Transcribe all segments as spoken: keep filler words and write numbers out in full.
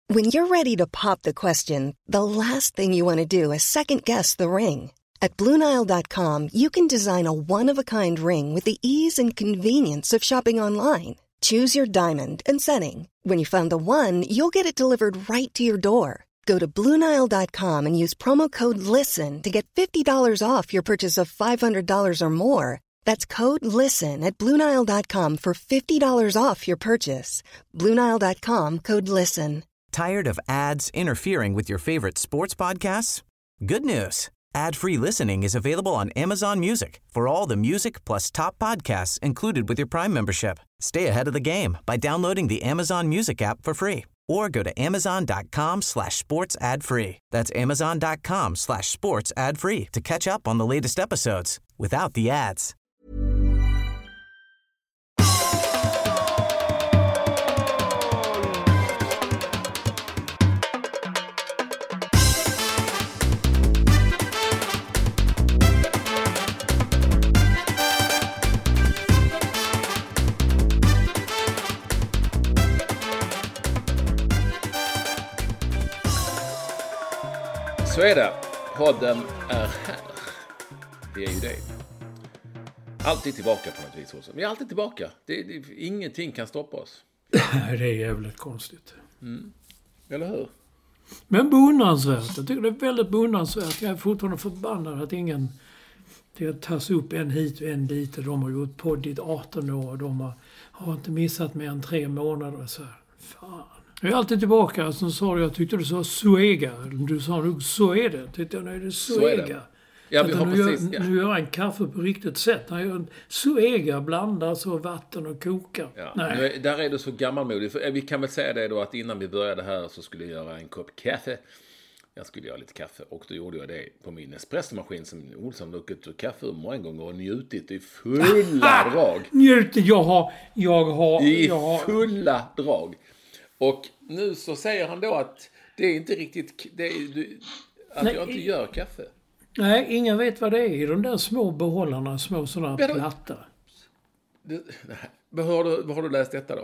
When you're ready to pop the question, the last thing you want to do is second-guess the ring. At Blue Nile dot com, you can design a one-of-a-kind ring with the ease and convenience of shopping online. Choose your diamond and setting. When you find the one, you'll get it delivered right to your door. Go to Blue Nile dot com and use promo code LISTEN to get fifty dollars off your purchase of five hundred dollars or more. That's code LISTEN at Blue Nile dot com for fifty dollars off your purchase. Blue Nile dot com, code LISTEN. Tired of ads interfering with your favorite sports podcasts? Good news. Ad-free listening is available on Amazon Music for all the music plus top podcasts included with your Prime membership. Stay ahead of the game by downloading the Amazon Music app for free or go to amazon.com slash sports ad free. That's amazon.com slash sports ad free to catch up on the latest episodes without the ads. Så är det. Podden är här. Det är ju det. Alltid tillbaka på något vis också. Vi är alltid tillbaka. Det, det, ingenting kan stoppa oss. Det är jävligt konstigt. Mm. Eller hur? Men beundransvärt. Jag tycker det är väldigt beundransvärt. Jag är fortfarande förbannad att ingen... Det tas upp en hit och en dit. Och de har gjort podd i arton år. Och de har, har inte missat mer än tre månader. Så här. Fan. Jag är alltid tillbaka. Som sa du, jag tyckte du sa Suega. Du sa nog så är det. Tyckte jag, nej det är Suega. Ja, vi har nu, precis, gör, ja. nu gör en kaffe på riktigt sätt. Han gör en Suega, blandar så vatten och kokar. Ja, nej. nu är, där är du så gammalmodig. För vi kan väl säga det då att innan vi började här så skulle jag göra en kopp kaffe. Jag skulle göra lite kaffe och då gjorde jag det på min espressomaskin som Olsson druckit ur kaffe många gånger och njutit i fulla drag. Njutit, jag har, jag har, I jag har... fulla drag. Och nu så säger han då att det är inte riktigt, det är, du, att Nej, jag inte gör kaffe. Nej, ingen vet vad det är i de där små behållarna, små sådana Men då- plattor. Det, nej. Vad har du, vad har du läst detta då?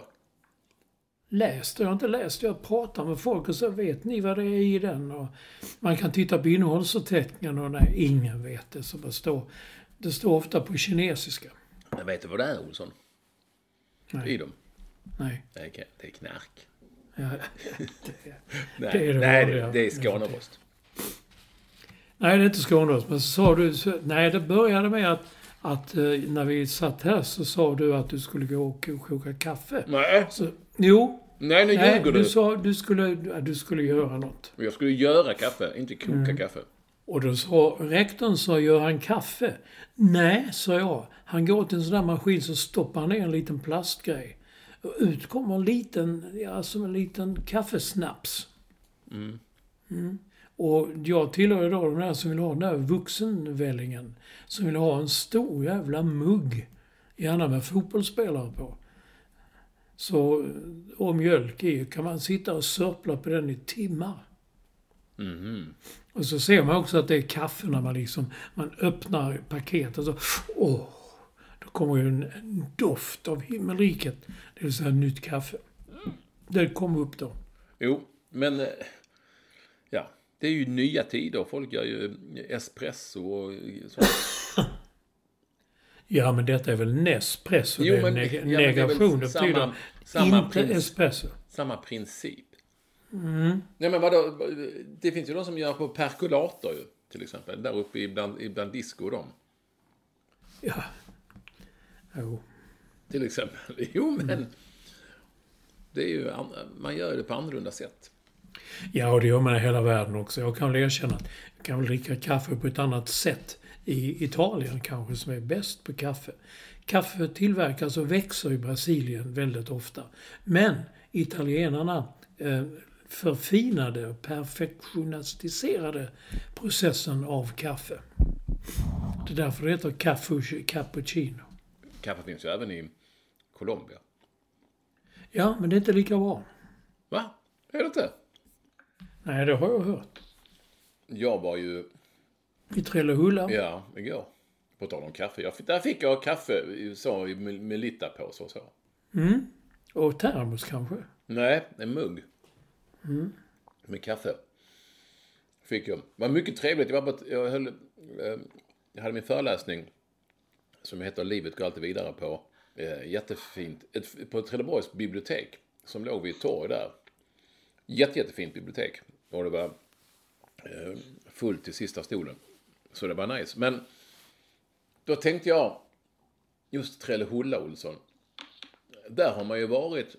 Läst, jag har inte läst. Jag pratar med folk och så vet ni vad det är i den. Och man kan titta på innehållsförteckningen och nej, ingen vet det. Så det står, det står ofta på kinesiska. Jag vet du vad det är, Olsson? Nej. I dem? Nej. Det är, det är knark. Ja, Nej, det är det nej, vanliga. det, det är Skånerost. nej, det är inte Skånerost. Men så sa du... Så, nej, det började med att, att eh, när vi satt här så sa du att du skulle gå och koka kaffe. Nej. Så, jo. Nej, nu Nej, ljuger du du. sa du skulle, du skulle göra något. Jag skulle göra kaffe, inte koka Mm. kaffe. Och då sa rektorn, sa, gör han kaffe? Nej, sa jag. Han går till en sån där maskin så stoppar han ner en liten plastgrej. Och ut kommer en liten, ja, som en liten kaffesnaps. Mm. Mm. Och jag tillhör ju då de där som vill ha den där vuxenvällingen. Som vill ha en stor jävla mugg. Gärna med fotbollsspelare på. Så, och mjölk i, kan man sitta och sörpla på den i timmar. Mm. Och så ser man också att det är kaffe när man liksom, man öppnar paketet och så, åh, då kommer ju en, en doft av himmelriket. Det vill säga nytt kaffe. Det kommer upp då. Jo, men eh, ja, det är ju nya tider. Folk gör ju espresso och sånt. Ja, men detta är väl Nespresso. Jo, det är men- neg- ja, men det är väl negation. Det samma- betyder samma inte prins- espresso. Samma princip. Mm. Nej, men vadå? Det finns ju de som gör på perkulator ju, till exempel. Där uppe ibland, ibland disco och dem. Ja. Jo. Till exempel. Jo, men det är ju, an- man gör det på annorlunda sätt. Ja, och det gör man i hela världen också. Jag kan väl erkänna att jag kan väl dricka kaffe på ett annat sätt i Italien kanske, som är bäst på kaffe. Kaffe tillverkas och växer i Brasilien väldigt ofta. Men italienarna eh, förfinade och perfektionistiserade processen av kaffe. Det är därför det heter kaffe, cappuccino. Kaffe finns ju även i Colombia. Ja, men det är inte lika bra. Va? Är det inte? Nej, det har jag hört. Jag var ju, I Trellehulla. ja, igår. På tal om kaffe. Jag, där fick jag kaffe så, i Melita på så så. Mm. Och termos kanske. Nej, en mugg. Mm. Med kaffe. Fick jag. Det var mycket trevligt. Jag, var på, jag, höll, jag hade min föreläsning som heter Livet går alltid vidare på. Jättefint. Ett, på Trelleborgs bibliotek som låg vid ett torg där. Jätte, jättefint bibliotek. Och det var eh, fullt till sista stolen. Så det var nice. Men då tänkte jag just Trellehulla, Olsson. Där har man ju varit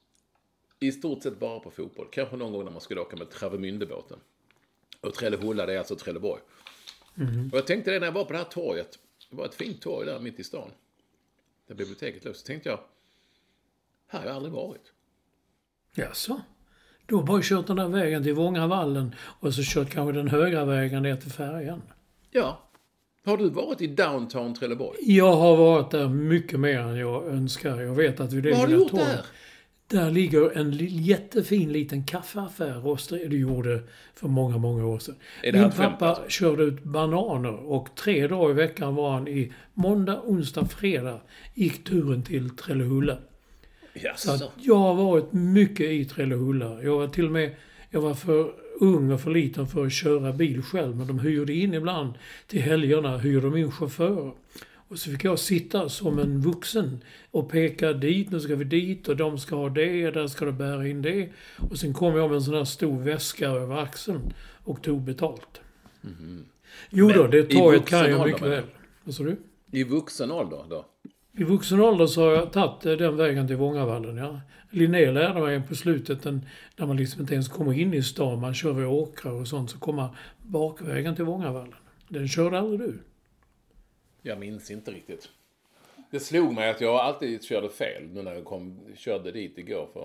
i stort sett bara på fotboll. Kanske någon gång när man skulle åka med Travemündebåten. Och Trellehulla, det är alltså Trelleborg. Mm. Och jag tänkte det när jag var på det här torget. Det var ett fint torg där mitt i stan. Där biblioteket låg. Så tänkte jag, här har jag aldrig varit. Jaså? Du har bara kört den där vägen till Vångavallen och så kört kanske den högra vägen ner till färjan. Ja. Har du varit i downtown Trelleborg? Jag har varit där mycket mer än jag önskar. Jag vet att vi det. Vad har du gjort där? Där ligger en jättefin liten kaffeaffär, Rostri, du gjorde för många, många år sedan. Är det Min här pappa alltså? körde ut bananer och tre dagar i veckan var han i måndag, onsdag, fredag gick turen till Trellehulla. Så att jag har varit mycket i Trellehulla. Jag var till och med, jag var för ung och för liten för att köra bil själv, men de hyrde in ibland till helgerna, hyrde de in chaufförer. Och så fick jag sitta som en vuxen och peka dit, nu ska vi dit och de ska ha det, där ska du bära in det. Och sen kom jag med en sån här stor väska över axeln och tog betalt. Mm-hmm. Jo då, det torget kan jag mycket väl. Vad sa du? I vuxen ålder då? I vuxen ålder så har jag tagit den vägen till Vångavallen, ja. Linné lärde mig på slutet, den, när man liksom inte ens kommer in i stan, man kör vid åkrar och sånt, så kommer bakvägen till Vångavallen. Den körde aldrig du? Jag minns inte riktigt. Det slog mig att jag alltid körde fel nu när jag kom, körde dit igår för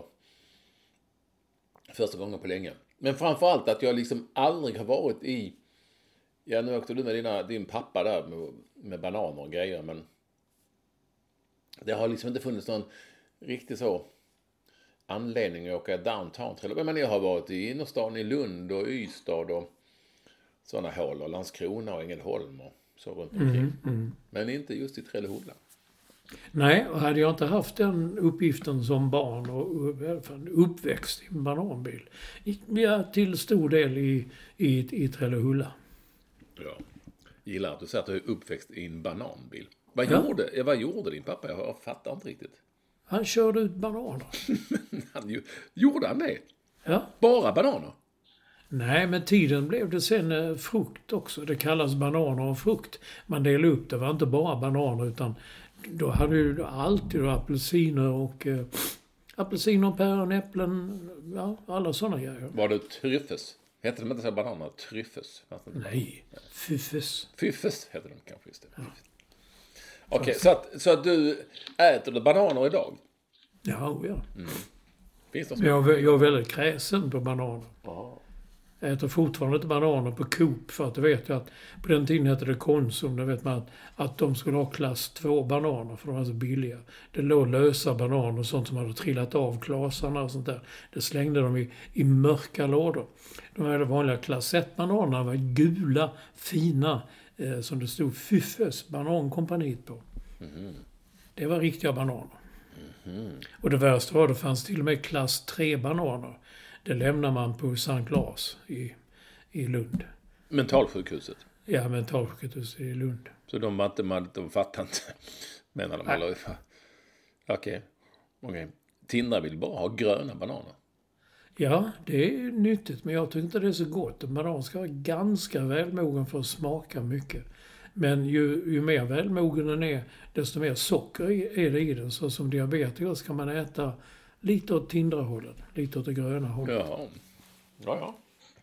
första gången på länge. Men framförallt att jag liksom aldrig har varit i... Ja, nu åkte du med dina, din pappa där med, med bananer och grejer, men det har liksom inte funnits någon riktigt så anledning att åka downtown. Men jag har varit i innerstan i Lund och Ystad och sådana hål och Landskrona och Ängelholm och så runt omkring. Mm, mm. Men inte just i Trellehulla. Nej, och hade jag inte haft den uppgiften som barn och i alla fall uppväxt i en bananbil. Ja, till stor del i, i, i Trellehulla. Ja, gillar att du säger att du är uppväxt i en bananbil. Vad, ja. gjorde, vad gjorde din pappa? Jag fattar inte riktigt. Han körde ut bananer. han, gjorde han det? Ja. Bara bananer? Nej, med tiden blev det sen eh, frukt också. Det kallas bananer och frukt. Man delade upp, det var inte bara bananer utan då hade du alltid apelsiner och eh, apelsiner, päron, äpplen, ja, alla sådana grejer. Var det tryffes? Hette de inte så bananer? Tryffes? Nej, fyffes. Fyffes heter de kanske just det. Ja. Okej, okay, så, att, så att du äter du bananer idag? Ja, ja. Mm. Finns det så? Jag, jag är väldigt kräsen på bananer. Ja. Jag äter fortfarande inte bananer på Coop, för att du vet ju att på den tiden hette det Konsum, där vet man att, att de skulle ha klass två bananer för de var så billiga. Det låg lösa bananer och sånt som hade trillat av klasarna och sånt där. Det slängde de i, i mörka lådor. De hade vanliga klass ett bananerna var gula, fina, eh, som det stod Fyffes banankompaniet på. Mm. Det var riktiga bananer. Mm. Och det värsta var att det fanns till och med klass tre bananer. Det lämnar man på Sankt Lars i, i Lund. Mentalsjukhuset? Ja, mentalsjukhuset i Lund. Så de var inte, man, de fattar inte, menar de? Eller? Okej. Okay. Tindra vill bara ha gröna bananer. Ja, det är nyttigt, men jag tycker inte det är så gott. En banan ska vara ganska välmogen för att smaka mycket. Men ju, ju mer välmogen den är, desto mer socker är det i den. Så som diabetiker ska man äta lite åt Tindra-hållet, lite åt det gröna hållet. Ja, ja. ja.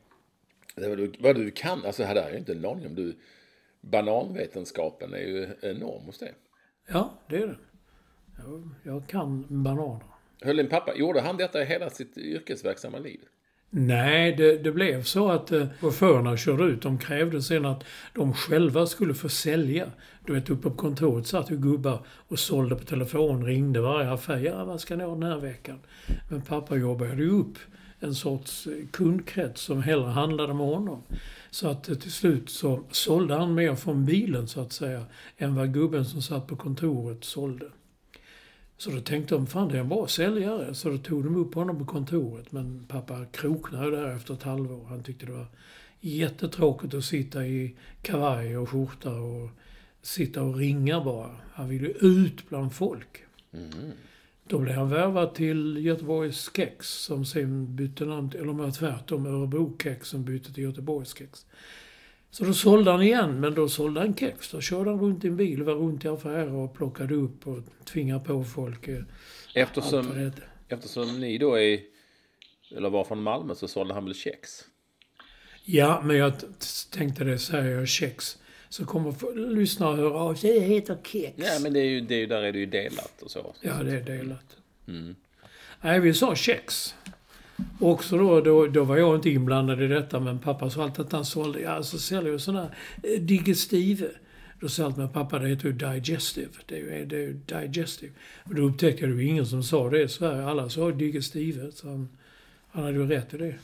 Det vad, du, vad du kan, alltså här är ju inte en aning om du, bananvetenskapen är ju enorm hos det. Ja, det är det. Jag, jag kan bananer. Höll din pappa, gjorde han detta i hela sitt yrkesverksamma liv? Nej, det, det blev så att eh, chaufförerna körde ut. De krävde sen att de själva skulle få sälja. Du vet, uppe på kontoret satt ju gubbar och sålde på telefon, ringde varje affär. Ja, vad ska ni ha den här veckan? Men pappa jobbade ju upp en sorts kundkrets som hellre handlade med honom. Så att eh, till slut så sålde han mer från bilen så att säga än vad gubben som satt på kontoret sålde. Så då tänkte de, fan det är en bra säljare. Så då tog de upp honom på kontoret. Men pappa kroknade där efter ett halvår. Han tyckte det var jättetråkigt att sitta i kavaj och skjorta och sitta och ringa bara. Han ville ut bland folk. Mm. Då blev han värvad till Göteborgs Kex som sen bytte namn till, eller om jag tvärtom, Örebro Kex som bytte till Göteborgs Kex. Så då sålde han igen, men då sålde han kex. Då körde han runt i en bil, var runt i affärer och plockade upp och tvingade på folk. Eftersom, eftersom ni då är, eller var från Malmö, så sålde han väl kex? Ja, men jag tänkte det, säger jag kex. Så kommer lyssna och höra av sig, det heter kex. Ja, men det är ju, det är ju, där är det ju delat och så. Ja, det är delat. Mm. Nej, vi sa kex. Också då, då, då var jag inte inblandad i detta, men pappa sa alltid att han sålde, ja, så säljer ju sådana här digestive. Då sa jag med pappa, det heter ju digestive. Det är ju, det är ju digestive. Och då upptäckte jag ju ingen som sa det i Sverige. Alla sa digestive, så han, han hade ju rätt i det.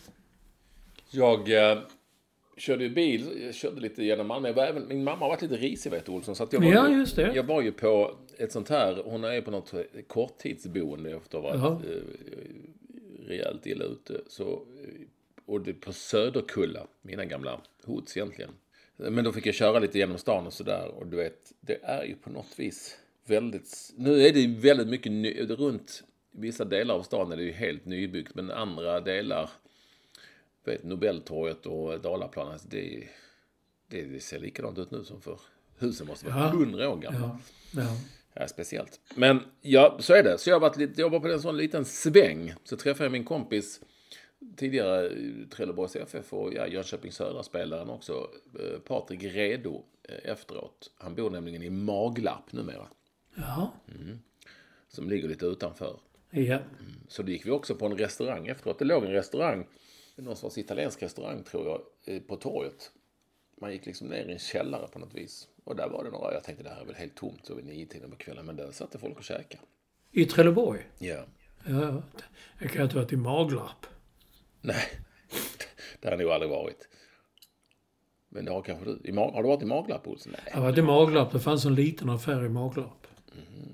Jag eh, körde ju bil, jag körde lite genom Malmö. Jag var även, min mamma har varit lite risig, vet du, Olsson. Så att jag var, ja, just det. Jag var ju på ett sånt här, hon är ju på något korttidsboende efter att ha varit eh, rejält illa ute. Så, och det på Söderkulla, mina gamla hots egentligen. Men då fick jag köra lite genom stan och sådär. Och du vet, det är ju på något vis väldigt... Nu är det ju väldigt mycket ny, runt vissa delar av stan är det ju helt nybyggt. Men andra delar, vet, Nobeltorget och Dalaplan, alltså det, det, det ser likadant ut nu som för husen måste vara hundra ja. år gamla. Ja. Ja. Ja, speciellt. Men ja, så är det. Så jag har varit lite, jag var på en sån liten sväng. Så träffade jag min kompis, tidigare Trelleborgs F F och ja, Jönköping Södra-spelaren också, Patrik Redo, efteråt. Han bor nämligen i Maglarp numera. Ja. Mm. Som ligger lite utanför. Ja. Mm. Så då gick vi också på en restaurang efteråt. Det låg en restaurang, någon sorts italiensk restaurang tror jag, på torget. Man gick liksom ner i en källare på något vis. Och där var det några, jag tänkte det här är väl helt tomt så vid nio tiden på kvällen. Men där satt folk och käkade. I Trelleborg? Ja. Ja, jag kan inte ha varit i Maglarp. Nej, det har nog aldrig varit. Men det har kanske du. I Mag- har du varit i Maglarp, Olsson? Nej. Jag har varit i Maglarp, det fanns en liten affär i Maglarp. Mm.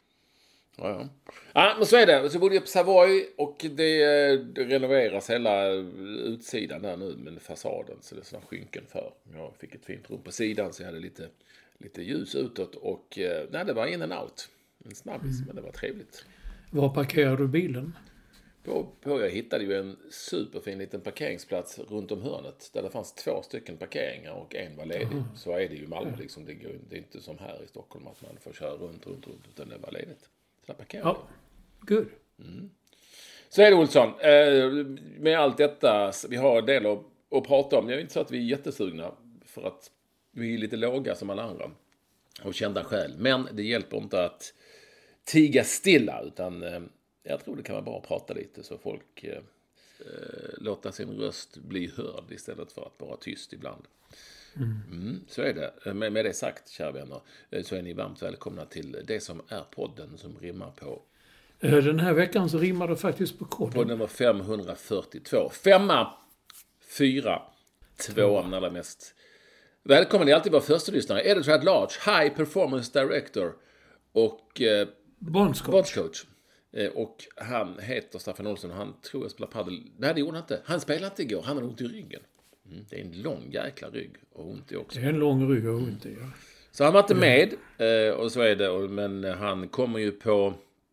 Ja, ja. Ja, men så är det. Så bodde jag på Savoy och det, det renoveras hela utsidan där nu med fasaden. Så det är sådana skynken för. Jag fick ett fint rum på sidan så jag hade lite, lite ljus utåt. Och nej, det var in and out. En snabbis, mm. men det var trevligt. Var parkerade du bilen? På, på, jag hittade ju en superfin liten parkeringsplats runt om hörnet. Där det fanns två stycken parkeringar och en var ledig. Mm. Så är det ju i Malmö liksom. Det, går, det är inte som här i Stockholm att man får köra runt, runt, runt. Utan det var ledigt. Ja, good. Mm. Så är det, Olsson. Eh, med allt detta, vi har en del att, att prata om. Jag är inte så att vi är jättesugna för att vi är lite låga som alla andra och kända skäl. Men det hjälper inte att tiga stilla, utan eh, jag tror det kan vara bra att prata lite så folk eh, låter sin röst bli hörd istället för att vara tyst ibland. Mm. Mm, så är det. Med, med det sagt, kära vänner, så är ni varmt välkomna till det som är podden som rimmar på. Den här veckan så rimmar det faktiskt på koden. På nummer femhundrafyrtiotvå. Femma, fyra, tvåan allra mest. Välkommen, det är alltid vår första lyssnare. Editor at large, High Performance Director och eh, bondscoach. Eh, och han heter Staffan Olsson och han tror jag spelar paddel. Nej, det gjorde han inte. Han spelade inte igår. Han har ont i ryggen. Mm, det är en lång jäkla rygg och ont i också. Det är en lång rygg och ont i, ja. Så han var inte med, eh, och så är det. Men han kommer ju på...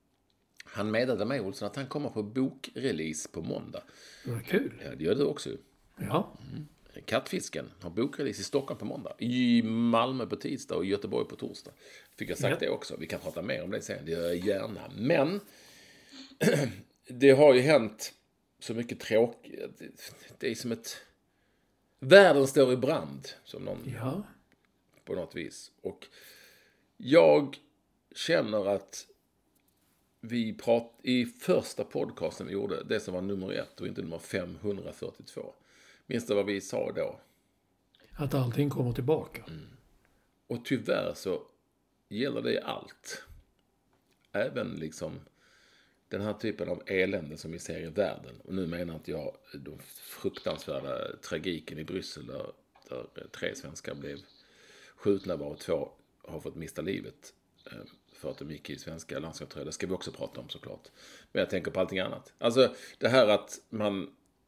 Han meddelade mig, Olsson, att han kommer på bokrelease på måndag. Vad kul. Ja, det gör du också. Ja. Mm. Kattfisken har bokrelease i Stockholm på måndag. I Malmö på tisdag och i Göteborg på torsdag. Fick jag sagt ja. Det också. Vi kan prata mer om det sen. Det gör jag gärna. Men det har ju hänt så mycket tråkigt. Det är som ett... Världen står i brand, som någon ja. På något vis. Och jag känner att vi prat i första podcasten vi gjorde, det som var nummer ett och inte nummer femhundrafyrtiotvå. Minns du vad vi sa då? Att allting kommer tillbaka. Mm. Och tyvärr så gäller det allt. Även liksom den här typen av elände som vi ser i världen. Och nu menar inte jag de fruktansvärda tragiken i Bryssel där, där tre svenskar blev skjutna var och två har fått mista livet. för att de gick i svenska landskapströjor. Det ska vi också prata om såklart. Men jag tänker på allting annat. Alltså det här att man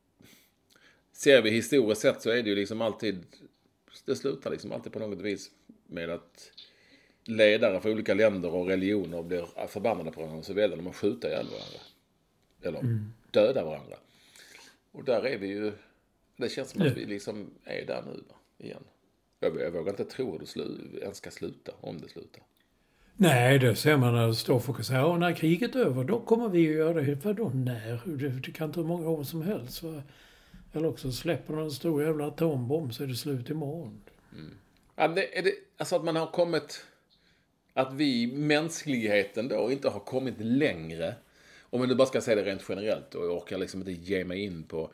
ser vi historiskt sett så är det ju liksom alltid, det slutar liksom alltid på något vis med att ledare för olika länder och religioner blir förbannade på varandra, så väljer de att skjuta ihjäl varandra. Eller mm. döda varandra. Och där är vi ju, det känns som att vi liksom är där nu igen. Jag, jag vågar inte tro att det slu, ens ska sluta, om det slutar. Nej, det ser man när det står folk och säger, när kriget är över, då kommer vi att göra det. Vadå när? Det, det kan ta många år som helst. Va? Eller också släpper de en stor jävla atombomb så är det slut imorgon. Mm. Ja, det, är det, alltså att man har kommit, att vi, mänskligheten då, inte har kommit längre. Om man nu bara ska säga det rent generellt, och jag orkar liksom inte ge mig in på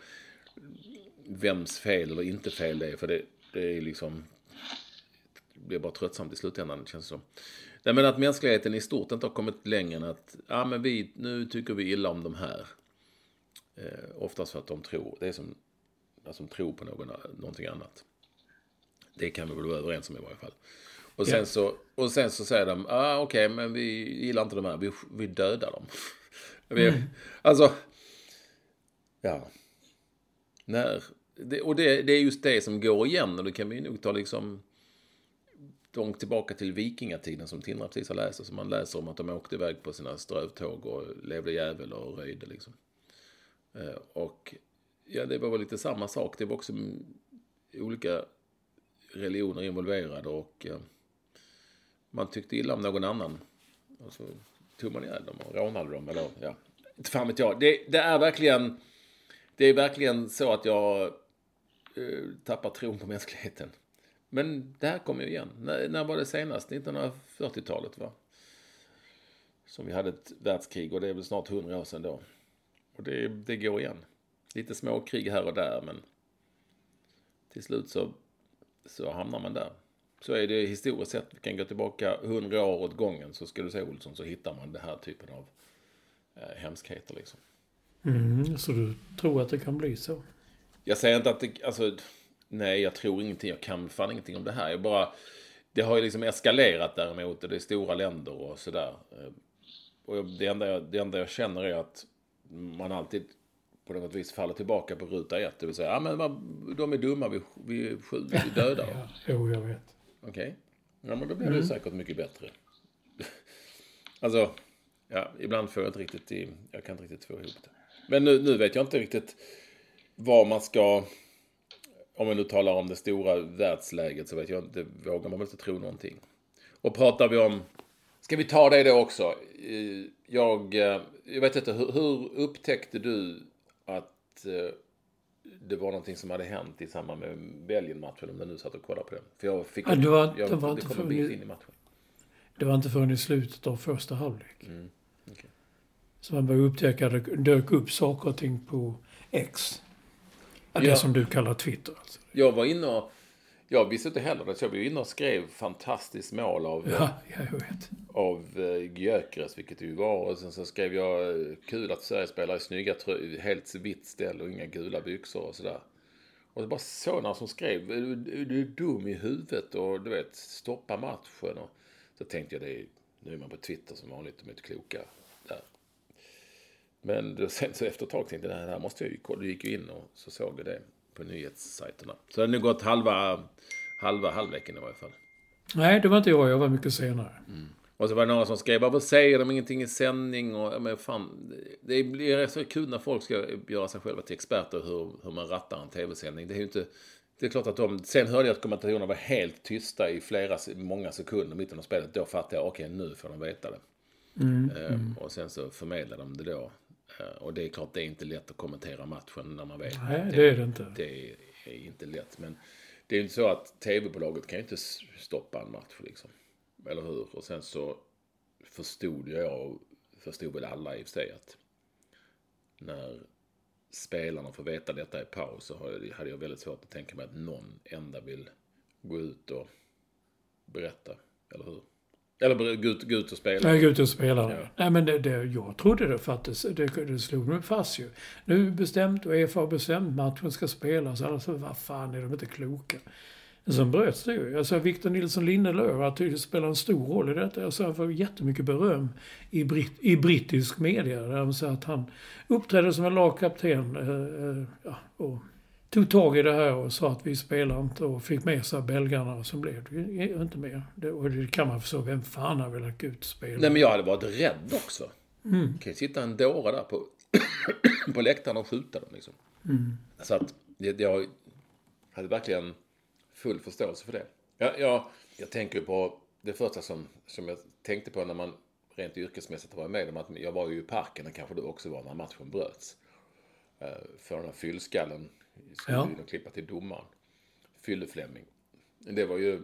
vems fel eller inte fel det är, för det, det är liksom, det blir bara tröttsamt i slutändan, känns det som. Nej, men att mänskligheten i stort inte har kommit längre än att, ja men vi, nu tycker vi illa om de här. Eh, oftast för att de tror, det är som, som tror på någon, någonting annat. Det kan vi väl vara överens om i varje fall. Och sen, ja. så, och sen så säger de, ah, okej, okay, men vi gillar inte de här, vi, vi dödar dem. vi, mm. Alltså, ja. När, det, och det, det är just det som går igen, och det kan vi nog ta liksom långt tillbaka till vikingatiden som Tindra precis har läst, så man läser om att de åkte iväg på sina strövtåg och levde jävel och röjde liksom. Eh, och ja, det var väl lite samma sak. Det var också olika religioner involverade, och eh, man tyckte illa om någon annan, och så tog man ihjäl dem och rånade dem, eller ja, inte fan vet jag. Det, det är verkligen det är verkligen så att jag eh, tappar tron på mänskligheten. Men det här kommer ju igen. När, när var det senast? nittonhundrafyrtiotalet, va? Som vi hade ett världskrig, och det är väl snart hundra år sedan då. Och det, det går igen. Lite små krig här och där, men till slut så, så hamnar man där. Så är det historiskt sett. Vi kan gå tillbaka hundra år åt gången, så ska du säga Olsson, så hittar man det här typen av eh, hemskheter liksom. Mm, så du tror att det kan bli så? Jag säger inte att det, alltså, nej, jag tror ingenting, jag kan fan ingenting om det här. Jag bara, det har ju liksom eskalerat däremot, och det är stora länder och sådär. Och det enda jag, det enda jag känner är att man alltid på något vis faller tillbaka på ruta ett. Det vill säga, ja men vad, de är dumma, vi, vi, vi dödar dem. Ja, jo, jag vet. Okej. Okay. Ja, men då blir det mm. säkert mycket bättre. Alltså, ja, ibland får jag inte riktigt i, jag kan inte riktigt få ihop det. Men nu, nu vet jag inte riktigt vad man ska, om man nu talar om det stora världsläget, så vet jag inte, vågar man väl inte tro någonting. Och pratar vi om, ska vi ta det då också? Jag, jag vet inte, hur, hur upptäckte du att det var någonting som hade hänt i samband med Belgien-matchen, om du nu satt och kollade på den? För jag fick, ja, det var, jag, det var det inte kom en bit in i matchen. Det var inte förrän i slutet av första halvlek. Mm. Okay. Så man började upptäcka att det dök upp saker och ting på X. Ja, det ja. som du kallar Twitter. Alltså. Jag var inne och, jag visste inte heller det, så jag var inne och skrev fantastiskt mål av, ja, jag vet. av uh, Gyökeres, vilket det ju var. Och sen så skrev jag, uh, kul att Sverige spelar i snygga trö- helt vitt ställ och inga gula byxor och sådär. Och det bara sådana som skrev, du, du är dum i huvudet och du vet, stoppa matchen. Och så tänkte jag, det är, nu är man på Twitter som vanligt, de är inte kloka där. Men då, sen så efter ett tag tänkte jag, det här måste jag ju kolla. Du gick ju in och så såg jag det på nyhetssajterna. Så det har nu gått halva, halva halvleken i varje fall. Nej, det var inte jag. Jag var mycket senare. Mm. Och så var det några som skrev, varför säger de ingenting i sändning? Och, men fan, det blir så kul när folk ska göra sig själva till experter hur, hur man rattar en tv-sändning. Det är ju inte, det är klart att de, sen hörde jag att kommentatorerna var helt tysta i flera, många sekunder mitten av spelet. Då fattade jag, okej, okay, nu får de veta det. Mm, ehm, mm. Och sen så förmedlar de det då. Och det är klart, det är inte lätt att kommentera matchen när man vet. Nej, det, det är det inte. Det är, är inte lätt. Men det är ju inte så att tv-bolaget kan ju inte stoppa en match liksom. Eller hur? Och sen så förstod jag, och förstod väl alla i och för sig, att när spelarna får veta detta i paus, så hade jag väldigt svårt att tänka mig att någon enda vill gå ut och berätta. Eller hur? Eller gå ut, gå ut och spela. Nej, gå ut och spela. Ja. Nej, men det, det, jag trodde det faktiskt. Det, det slog mig fast ju. Nu bestämt, och E F A har bestämt, matchen ska spelas. Alltså, vad fan, är de inte kloka? Sen bröts det ju. Alltså Victor Nilsson Lindelöf har tydligt spelat en stor roll i detta. Jag sa han får jättemycket beröm i, britt, i brittisk media. Där han sa att han uppträdde som en lagkapten eh, eh, ja, och tog tag i det här och sa att vi spelar inte och fick med sig belgarna och så blev det inte mer. Det, och det kan man förstå, vem fan har velat gå ut och spela? Nej, men jag hade varit rädd också. Mm. Kan ju sitta en dåre där på, på läktaren och skjuta dem liksom. Mm. Så att jag, jag hade verkligen full förståelse för det. Jag, jag, jag tänker på det första som, som jag tänkte på när man rent yrkesmässigt var med om att jag var ju i parken och kanske du också var när matchen bröts. Uh, för den här fyllskallen skulle ja. ju klippa till domaren. Fylleflämming. Det var ju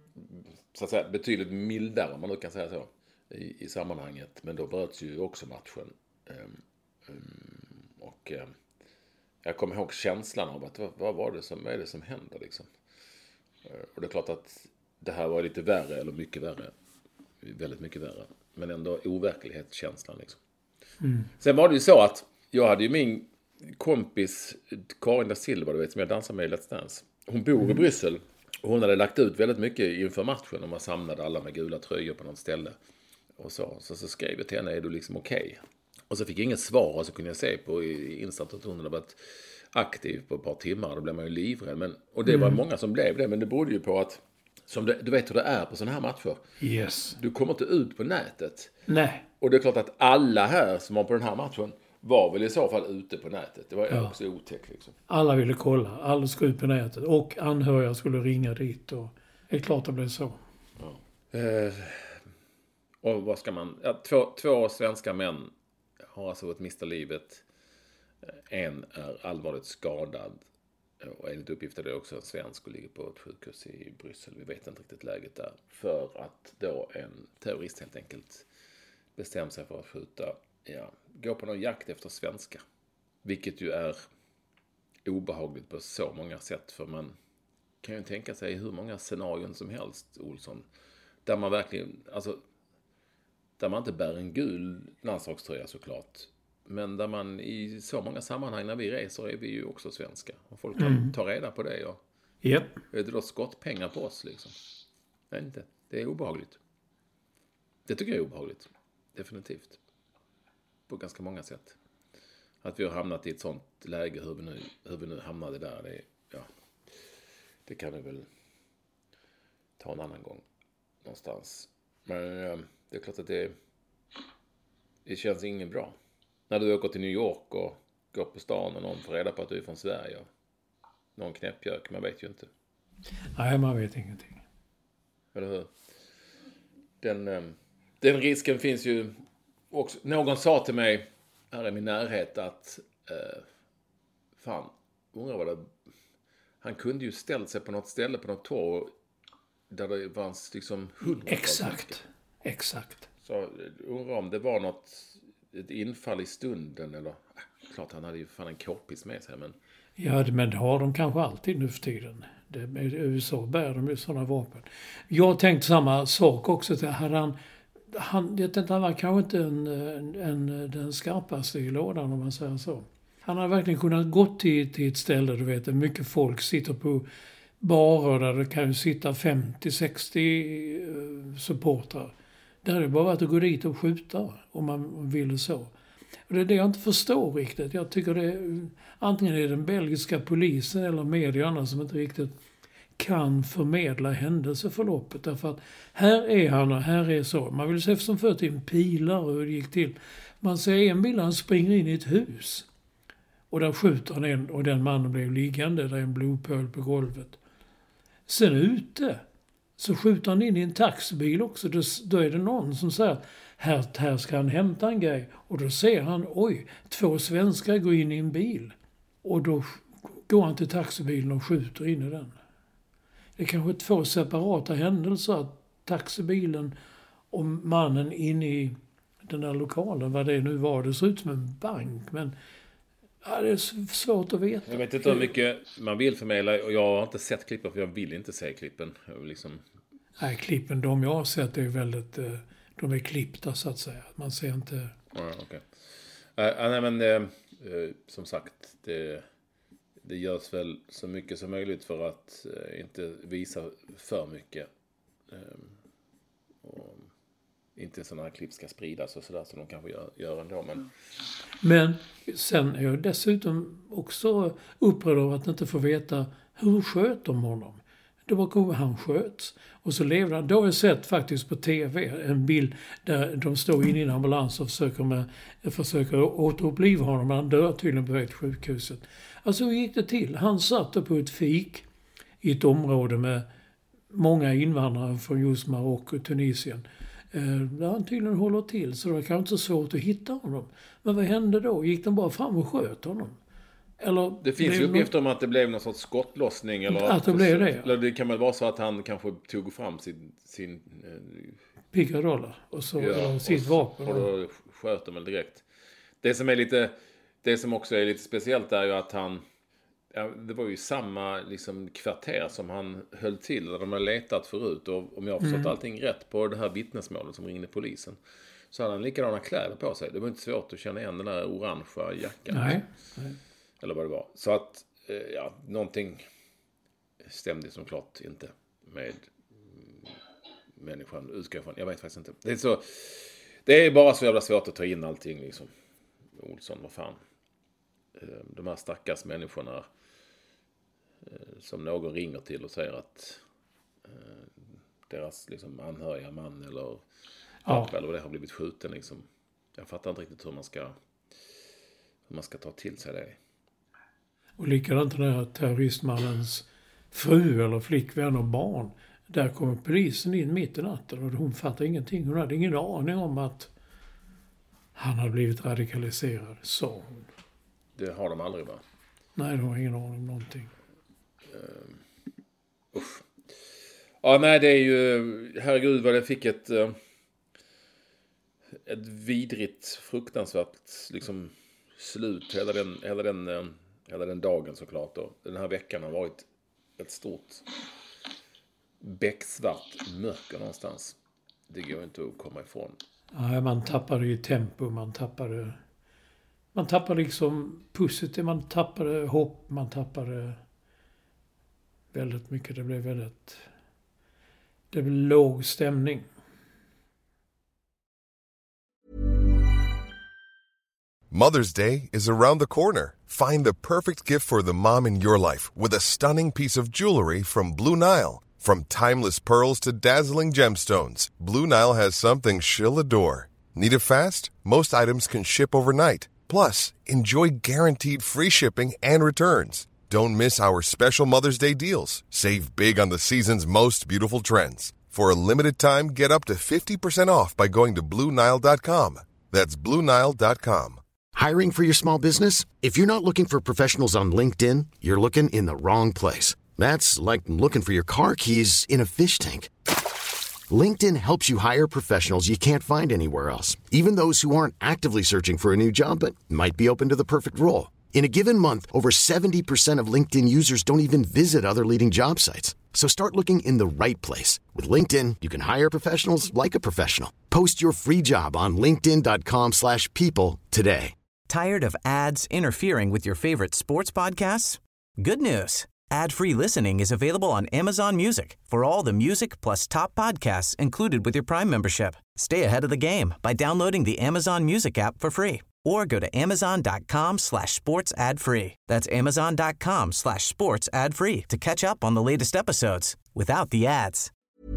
så att säga betydligt mildare om man nu kan säga så i, i sammanhanget. Men då bröts ju också matchen. Um, um, och um, jag kommer ihåg känslan av att vad, vad var det som, vad är det som händer liksom. Och det är klart att det här var lite värre, eller mycket värre. Väldigt mycket värre. Men ändå overklighetskänslan liksom. Mm. Sen var det ju så att jag hade ju min kompis Karin da Silva, du vet, som jag dansar med i Let's Dance. Hon bor mm. i Bryssel. Och hon hade lagt ut väldigt mycket inför matchen. Och man samlade alla med gula tröjor på något ställe. Och så, så, så skrev jag till henne, är du liksom okej? Okay? Och så fick jag inget svar. Och så kunde jag se på Instant att hon hade varit aktiv på ett par timmar. Då blev man ju livrädd. Men, och det mm. var många som blev det. Men det berodde ju på att, som det, du vet hur det är på sådana här matcher. Yes. Du kommer inte ut på nätet. Nej. Och det är klart att alla här som var på den här matchen var väl i så fall ute på nätet. Det var ja. också otäckt liksom. Alla ville kolla. Alla skulle ut på nätet. Och anhöriga skulle ringa dit. Och det är klart det blev så. Ja. Eh, och vad ska man... Ja, två, två svenska män har alltså fått mista livet. En är allvarligt skadad. Och enligt uppgift är det också en svensk och ligger på ett sjukhus i Bryssel. Vi vet inte riktigt läget där. För att då en terrorist helt enkelt bestämmer sig för att skjuta... Ja, gå på någon jakt efter svenska. Vilket ju är obehagligt på så många sätt. För man kan ju tänka sig hur många scenarion som helst, Olsson. Där man verkligen, alltså, där man inte bär en gul landslagströja såklart. Men där man i så många sammanhang när vi reser är vi ju också svenska. Och folk kan mm. ta reda på det. Och yep. är det då skottpengar på oss liksom? Nej, inte. Det är obehagligt. Det tycker jag är obehagligt. Definitivt. På ganska många sätt. Att vi har hamnat i ett sånt läge, hur vi nu, hur vi nu hamnade där, det, ja, det kan vi väl ta en annan gång någonstans. Men ja, det är klart att det, det känns ingen bra. När du åker till New York och går på stan och någon får reda på att du är från Sverige. Någon knäppjök, man vet ju inte. Nej, man vet ingenting. Eller hur? Den, den risken finns ju. Och någon sa till mig här i min närhet att eh, fan, undrar vad det, han kunde ju ställt sig på något ställe på något torg där det var liksom hundra. Exakt, exakt. Så undrar om det var något, ett infall i stunden eller, äh, klart han hade ju fan en k-pist med sig, men... Ja, men det har de kanske alltid nu för tiden. Det, i U S A bär de ju sådana vapen. Jag tänkte samma sak också, till hade han Han, det, han var kanske inte en, en, en, den skarpaste i lådan, om man säger så. Han har verkligen kunnat gå till, till ett ställe, du vet, där mycket folk sitter på barer där det kan ju sitta femtio sextio uh, supportrar. Där är det bara att gå dit och skjuta, om man vill så. Och det är det jag inte förstår riktigt. Jag tycker det är, antingen är det den belgiska polisen eller medierna som inte riktigt kan förmedla händelseförloppet. Därför att här är han och här är så. Man vill se som förut in pilar och hur det gick till. Man ser en bild, han springer in i ett hus. Och där skjuter han en och den mannen blev liggande. Där är en blodpöl på golvet. Sen ute så skjuter han in i en taxibil också. Då, då är det någon som säger att här, här ska han hämta en grej. Och då ser han, oj, två svenskar går in i en bil. Och då går han till taxibilen och skjuter in i den. Det är kanske två separata händelser. Taxibilen och mannen in i den där lokalen, vad det nu var. Det ser ut som en bank, men ja, det är svårt att veta. Jag vet inte hur mycket man vill förmedla, och jag har inte sett klippen för jag vill inte se klippen. Liksom... Nej, klippen, de jag har sett är väldigt, de är klippta så att säga. Man ser inte... Ja, okej. Okay. Uh, nej, men uh, som sagt, det... det görs väl så mycket som möjligt för att eh, inte visa för mycket. Eh, och inte sådana här klipp ska spridas och sådär som de kanske gör, gör ändå. Men... men sen är jag dessutom också upprörd av att inte få veta hur sköt de honom. Det var hur han sköts. Och så levde han. Då har jag sett faktiskt på tv en bild där de står in i en ambulans och försöker, med, försöker återuppliva honom. Men han dör tydligen på väg till sjukhuset. Alltså hur gick det till? Han satt på ett fik i ett område med många invandrare från just Marocko och Tunisien. Där han tydligen håller till. Så det var kanske inte så svårt att hitta honom. Men vad hände då? Gick de bara fram och sköt honom? Eller, det finns ju uppgifter någon... om att det blev någon sorts skottlossning. Eller att det blev det. Eller det kan väl vara så att han kanske tog fram sin... sin eh... pickadoller. Och så, ja, eller sitt och, vapen. Och då sköt de väl direkt. Det som är lite... Det som också är lite speciellt är ju att han... Ja, det var ju samma liksom, kvarter som han höll till. Där de har letat förut. Och om jag har förstått mm. allting rätt på det här vittnesmålet som ringde polisen. Så hade han likadana kläder på sig. Det var inte svårt att känna igen den där orangea jackan. Nej. Nej. Eller vad det var. Så att, ja, någonting stämde som klart inte med människan utgår från. Jag vet faktiskt inte. Det är, så, det är bara så jävla svårt att ta in allting liksom. Olsson, vad fan. De här stackars människorna som någon ringer till och säger att deras liksom anhöriga man eller pappa ja. eller vad det har blivit skjuten liksom. Jag fattar inte riktigt hur man ska hur man ska ta till sig det. Och likadant den här terroristmannens fru eller flickvän och barn. Där kommer polisen in mitt i natten och hon fattar ingenting. Hon hade ingen aning om att han hade blivit radikaliserad, sa hon. Det har de aldrig, va? Nej, de har ingen aning om någonting. Uh, usch. Ja, nej, det är ju... Herregud vad det fick ett... Uh, ett vidrigt, fruktansvärt liksom, slut. Hela den, hela, den, uh, hela den dagen såklart. Då. Den här veckan har varit ett stort becksvart mörker någonstans. Det går inte att komma ifrån. Ja, man tappade ju tempo, man tappade... Man tappade liksom pusset, man tappade hopp, man tappade väldigt mycket. Det blev väldigt... Det blev låg stämning. Mother's Day is around the corner. Find the perfect gift for the mom in your life with a stunning piece of jewelry from Blue Nile. From timeless pearls to dazzling gemstones, Blue Nile has something she'll adore. Need it fast? Most items can ship overnight. Plus, enjoy guaranteed free shipping and returns. Don't miss our special Mother's Day deals. Save big on the season's most beautiful trends. For a limited time, get up to fifty percent off by going to Blue Nile dot com. That's Blue Nile dot com. Hiring for your small business? If you're not looking for professionals on LinkedIn, you're looking in the wrong place. That's like looking for your car keys in a fish tank. LinkedIn helps you hire professionals you can't find anywhere else, even those who aren't actively searching for a new job but might be open to the perfect role. In a given month, over seventy percent of LinkedIn users don't even visit other leading job sites. So start looking in the right place. With LinkedIn, you can hire professionals like a professional. Post your free job on linkedin dot com slash people today. Tired of ads interfering with your favorite sports podcasts? Good news. Ad-free listening is available on Amazon Music for all the music plus top podcasts included with your Prime membership. Stay ahead of the game by downloading the Amazon Music app for free or go to amazon dot com slash sports ad free. That's amazon dot com slash sports ad free to catch up on the latest episodes without the ads.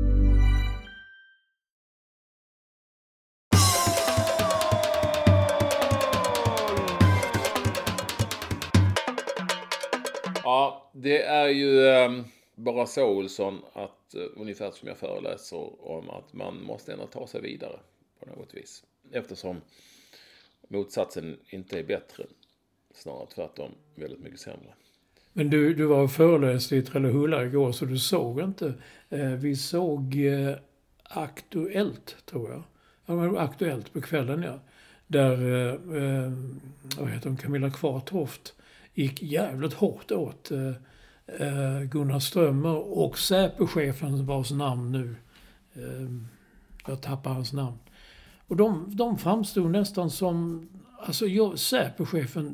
Ja, det är ju um, bara så, Olsson, att uh, ungefär som jag föreläser om att man måste ändå ta sig vidare på något vis. Eftersom motsatsen inte är bättre, snarare tvärtom väldigt mycket sämre. Men du, du var föreläst i Trellehulla igår så du såg inte. Eh, vi såg eh, Aktuellt, tror jag. Ja, men Aktuellt på kvällen, ja. Där, eh, vad heter hon, Camilla Kvartoft gick jävligt hårt åt eh, Gunnar Strömmer och Säpo-chefen vars namn nu. Eh, jag tappar hans namn. Och de, de framstod nästan som, alltså jag, Säpo-chefen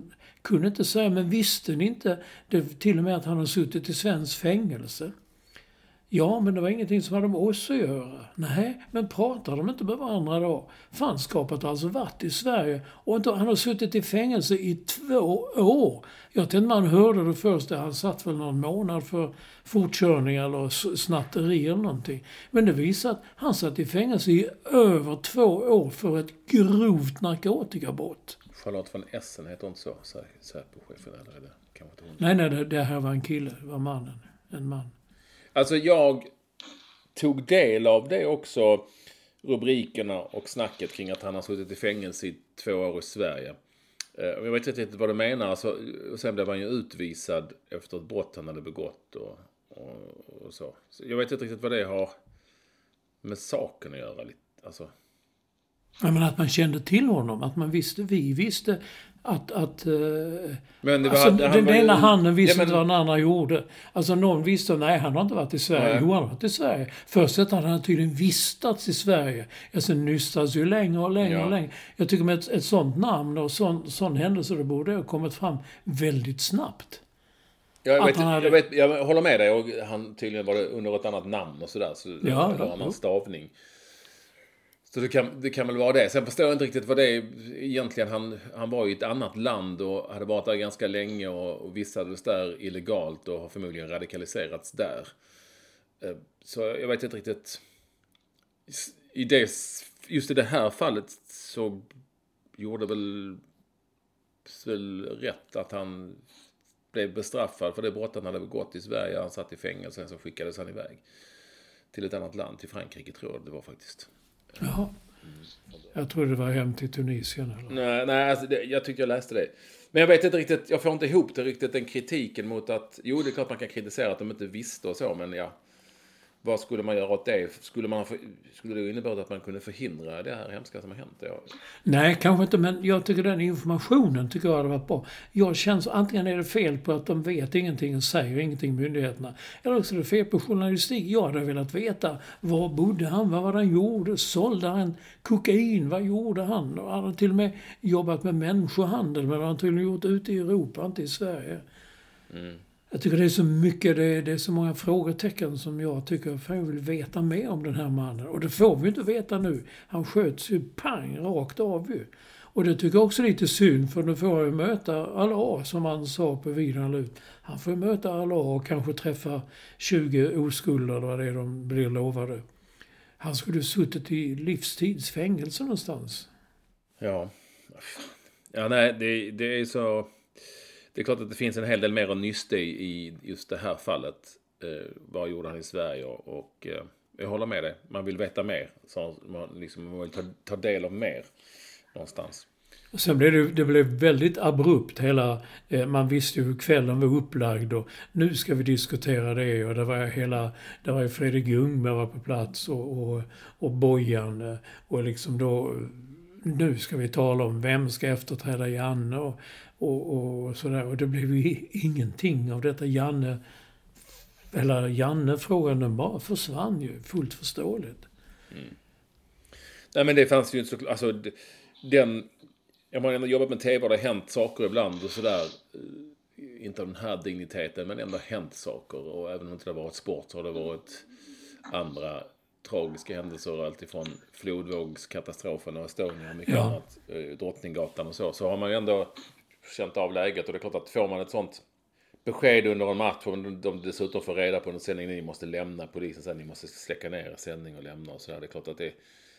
kunde inte säga, men visste ni inte det, till och med att han har suttit i svensk fängelse? Ja, men det var ingenting som hade med oss att göra. Nej, men pratar de inte med varandra då? Fanskapet har alltså varit i Sverige och inte, han har suttit i fängelse i två år. Jag tänkte man hörde det först, han satt väl någon månad för fortkörning eller snatteri eller någonting. Men det visar att han satt i fängelse i över två år för ett grovt narkotikabrott. Charlotte von Essen heter hon så, Säpochefen eller är det kanske inte hon? Nej, nej, det, det här var en kille, det var mannen, en man. Alltså jag tog del av det också, rubrikerna och snacket kring att han har suttit i fängelse i två år i Sverige. Jag vet inte riktigt vad du menar. Alltså, och sen blev han ju utvisad efter ett brott han hade begått och, och, och så. Så jag vet inte riktigt vad det har med saken att göra. Alltså. Ja, men att man kände till honom, att man visste, vi visste att, att men det var, alltså, han den var ju, ena handen visste ja, men, inte vad den andra gjorde. Alltså någon visste, nej han har inte varit i Sverige, nej. Jo han har varit i Sverige. Först att han hade tydligen vistats i Sverige. Alltså nystas ju längre och längre ja. och längre. Jag tycker med ett, ett sånt namn och sån, sån händelse, det borde ha kommit fram väldigt snabbt. Jag, vet, hade... jag, vet, jag håller med dig, och han tydligen var det under ett annat namn och sådär. Så det ja, var en annan stavning. Så det kan, det kan väl vara det. Sen förstår jag inte riktigt vad det är egentligen. Han, han var i ett annat land och hade varit där ganska länge och, och vistades där illegalt och har förmodligen radikaliserats där. Så jag vet inte riktigt. I det, just i det här fallet så gjorde väl, väl rätt att han blev bestraffad för det brott han hade begått i Sverige. Han satt i fängelse och så skickades han iväg till ett annat land, till Frankrike tror jag det var faktiskt. Jaha. Jag tror det var hem till Tunisien. Eller? Nej, nej alltså det, jag tycker jag läste det. Men jag vet inte riktigt, jag får inte ihop det riktigt, den kritiken mot att, jo det är klart man kan kritisera att de inte visste och så, men ja, vad skulle man göra åt det? Skulle, man, skulle det innebära att man kunde förhindra det här hemska som har hänt? Ja. Nej, kanske inte, men jag tycker den informationen tycker jag hade varit bra. Jag känner så, antingen är det fel på att de vet ingenting och säger ingenting myndigheterna. Eller också är det fel på journalistik. Jag hade velat veta, var bodde han? Vad var han gjorde? Sålde han kokain? Vad gjorde han? Och han har till och med jobbat med människohandel, men han har tydligen gjort ute i Europa, inte i Sverige. Mm. Jag tycker det är så mycket, det är, det är så många frågetecken som jag tycker att jag vill veta mer om den här mannen. Och det får vi inte veta nu. Han sköts ju pang rakt av ju. Och det tycker jag också är lite synd, för nu får jag ju möta Allah, som han sa på videon ut. Han får möta Allah och kanske träffa tjugo oskulder eller vad det är de blir lovade. Han skulle suttit i livstidsfängelse någonstans. Ja, ja nej, det, det är så... Det är klart att det finns en hel del mer att nysta i, i just det här fallet. Eh, vad gjorde han i Sverige? Och, och eh, jag håller med dig. Man vill veta mer. Så man, liksom, man vill ta, ta del av mer någonstans. Och sen blev det, det blev väldigt abrupt. Hela, eh, man visste ju hur kvällen var upplagd. Och nu ska vi diskutera det. Och det var hela, det var ju Fredrik Ljungberg var på plats. Och, och, och Bojan. Och liksom då... Nu ska vi tala om vem ska efterträda Janne och, och, och sådär. Och det blev ju ingenting av detta. Janne, eller Janne-frågan, den bara försvann ju. Fullt förståeligt. Mm. Nej, men det fanns ju inte så... Alltså, den... Jag har ändå jobbat med tv och det har hänt saker ibland och sådär. Inte av den här digniteten, men ändå hänt saker. Och även om det inte har varit sport så har det varit andra... tragiska händelser, allt ifrån flodvågskatastrofen och Estonia och mycket ja. annat, Drottninggatan och så, så har man ju ändå känt av läget, och det är klart att får man ett sånt besked under en match och de dessutom får reda på en sändning, ni måste lämna, polisen sen ni måste släcka ner sändning och lämna och så här, det är klart att det,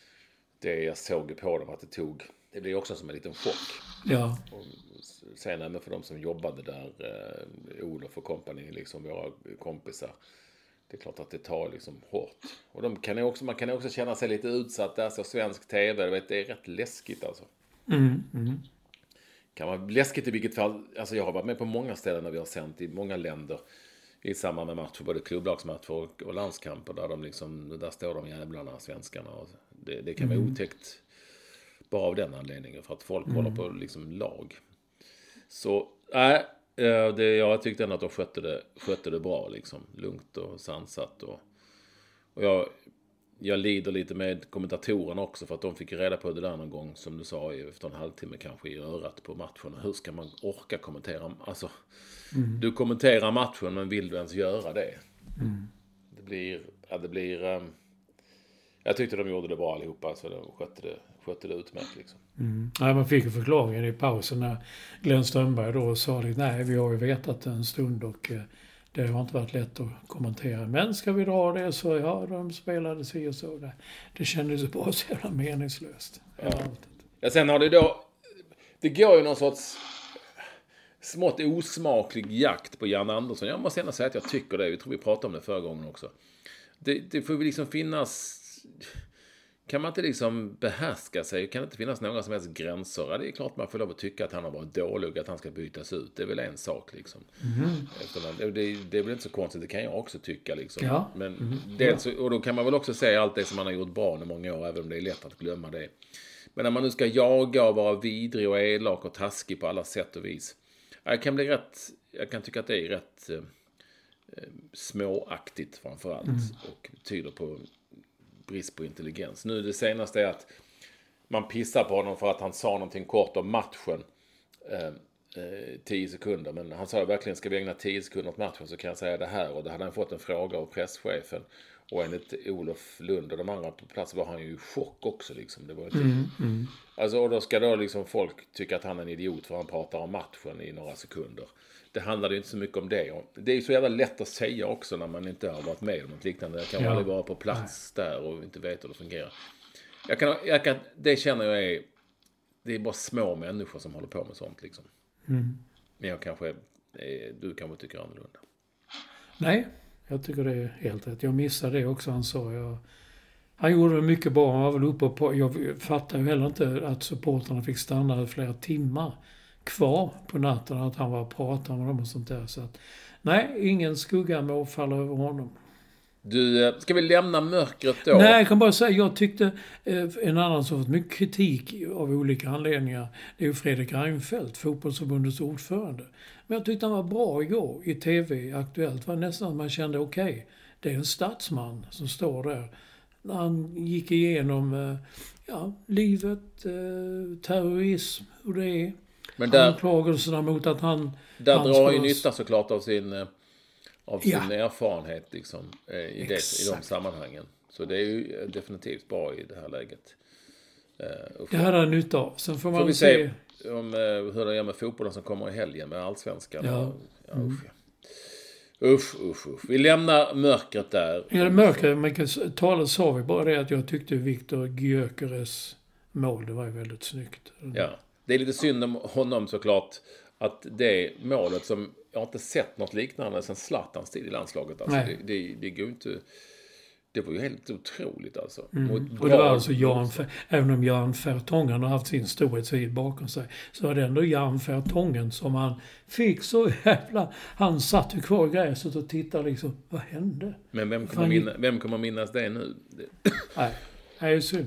det jag såg på dem att det tog, det blir också som en liten chock. Ja. Och sen även för de som jobbade där, eh, Olof och kompani, liksom våra kompisar, det är klart att det tar liksom hårt. Och de kan också, man kan också känna sig lite utsatt där, så svensk tv, vet, det är rätt läskigt alltså. Mm, mm. Kan vara läskigt i vilket fall, alltså jag har varit med på många ställen när vi har sänt i många länder i samband med matcher, både klubblagsmatcher och, och landskamper, där de liksom, där står de jävlarna, svenskarna, och det, det kan vara mm. otäckt bara av den anledningen, för att folk mm. håller på liksom lag. Så, nej, äh, Det, jag tyckte ändå att de skötte det, skötte det bra, liksom. Lugnt och sansat. Och, och jag, jag lider lite med kommentatorerna också för att de fick reda på det där någon gång, som du sa, efter en halvtimme kanske i örat på matchen. Hur ska man orka kommentera? Alltså, mm. du kommenterar matchen, men vill du ens göra det? Mm. Det blir, ja, det blir... Um, jag tyckte de gjorde det bra allihopa, så de skötte det, skötte det utmärkt liksom. Mm. Ja, man fick ju förklaringen i pausen när Glenn Strömberg då sa att nej, vi har ju vetat en stund och eh, det har inte varit lätt att kommentera. Men ska vi dra det så, ja, de spelade sig och så. Det, det kändes ju bara så jävla meningslöst. Ja. Ja, sen har det då, det går ju någon sorts smått osmaklig jakt på Jan Andersson. Jag måste ändå säga att jag tycker det. Jag tror vi pratade om det förra gången också. Det, det får liksom finnas... Kan man inte liksom behärska sig? Kan det inte finnas några som helst gränser? Det är klart man får lov att tycka att han har varit dålig, att han ska bytas ut. Det är väl en sak liksom. Mm. Det, det är väl inte så konstigt, det kan jag också tycka liksom. Ja. Men mm. dels, och då kan man väl också säga allt det som man har gjort bra i många år, även om det är lätt att glömma det. Men när man nu ska jaga och vara vidrig och elak och taskig på alla sätt och vis. Jag kan bli rätt, jag kan tycka att det är rätt eh, småaktigt framförallt. Mm. Och tyder på brist på intelligens. Nu det senaste är att man pissar på honom för att han sa någonting kort om matchen. Eh, eh, tio sekunder. Men han sa verkligen, ska vi ägna tio sekunder åt matchen så kan jag säga det här. Och då hade han fått en fråga av presschefen. Och enligt Olof Lund och de andra på plats var han ju i chock också. Liksom. Det var inte... mm, mm. Alltså, och då ska då liksom folk tycka att han är en idiot för han pratar om matchen i några sekunder. Det handlade inte så mycket om det. Det är ju så jävla lätt att säga också när man inte har varit med om något liknande. Jag kan ja. aldrig vara på plats Nej. där och inte veta hur det fungerar. Jag kan, jag kan, det känner jag är... Det är bara små människor som håller på med sånt liksom. Mm. Men jag kanske... Du kanske tycker annorlunda. Nej, jag tycker det är helt rätt. Jag missade det också, han sa. Jag, han gjorde det mycket bra. Han var väl uppe på... Jag fattar ju heller inte att supporterna fick stanna flera timmar kvar på natten, att han var och pratade med dem och sånt där. Så att, nej, ingen skugga må falla över honom. Du, ska vi lämna mörkret då? Nej, jag kan bara säga, jag tyckte eh, en annan som fått mycket kritik av olika anledningar, det är ju Fredrik Reinfeldt, fotbollsförbundets ordförande. Men jag tyckte han var bra igår i tv, Aktuellt. Var nästan att man kände, okej, okay, det är en statsman som står där. När han gick igenom eh, ja, livet, eh, terrorism, hur det är. Men där, anklagelserna mot att han... Där han drar ju nytta såklart av sin, av sin ja. erfarenhet liksom, i, det, i de sammanhangen. Så det är ju definitivt bra i det här läget. Uh, det hade han nytta av. Sen får man får vi se... se om, uh, hur det är med fotbollen som kommer i helgen med allsvenskan. Ja. Ja, mm. usch, ja. usch, usch, usch. Vi lämnar mörkret där. Ja, det mörkret. Men talet sa vi bara det att jag tyckte Viktor Gyökeres mål, det var ju väldigt snyggt. Ja. Det är lite synd om honom såklart, att det målet som jag inte sett något liknande sen Zlatans tid i landslaget. Alltså det, det, det går inte... Det var ju helt otroligt alltså. Mm. Och det var alltså Jan, även om Jan Fertongen har haft sin storhetstid bakom sig, så var det ändå Jan Fertongen som han fick så jävla... Han satt ju kvar i gräset och tittade liksom, vad hände? Men vem kommer, minna, vem kommer minnas det nu? Nej, det är ju synd.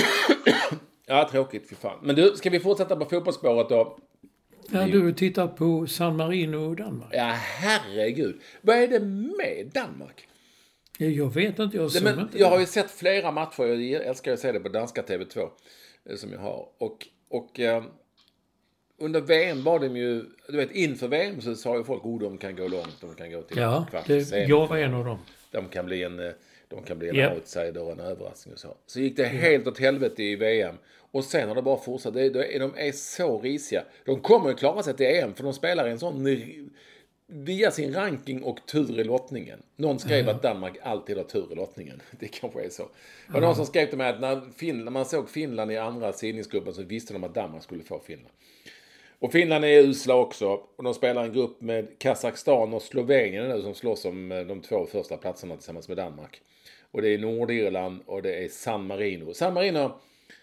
Ja, tråkigt för fan. Men du, ska vi fortsätta på fotbollsspåret då? Ja, du har tittat på San Marino och Danmark. Ja, herregud. Vad är det med Danmark? Ja, jag vet inte, jag såg men, inte. Jag har ju sett flera matcher, jag älskar att se det på danska T V två som jag har. Och, och eh, under V M var de ju, du vet, inför V M så sa ju folk, oh, de kan gå långt, de kan gå till ja, kvart. Ja, jag var en av dem. De kan bli en... De kan bli en yep. outsider och en överraskning och så. Så gick det helt åt helvete i V M. Och sen har det bara fortsatt. De, de, de är så risiga. De kommer ju klara sig till E M för de spelar en sån via sin ranking och tur i lottningen. Någon skrev mm. att Danmark alltid har tur i lottningen. Det kanske är så. Det var mm. någon som skrev till mig att när, Finland, när man såg Finland i andra sidningsgruppen så visste de att Danmark skulle få Finland. Och Finland är usla också. Och de spelar en grupp med Kazakstan och Slovenien nu som slåss om de två första platserna tillsammans med Danmark. Och det är Nordirland och det är San Marino. San Marino,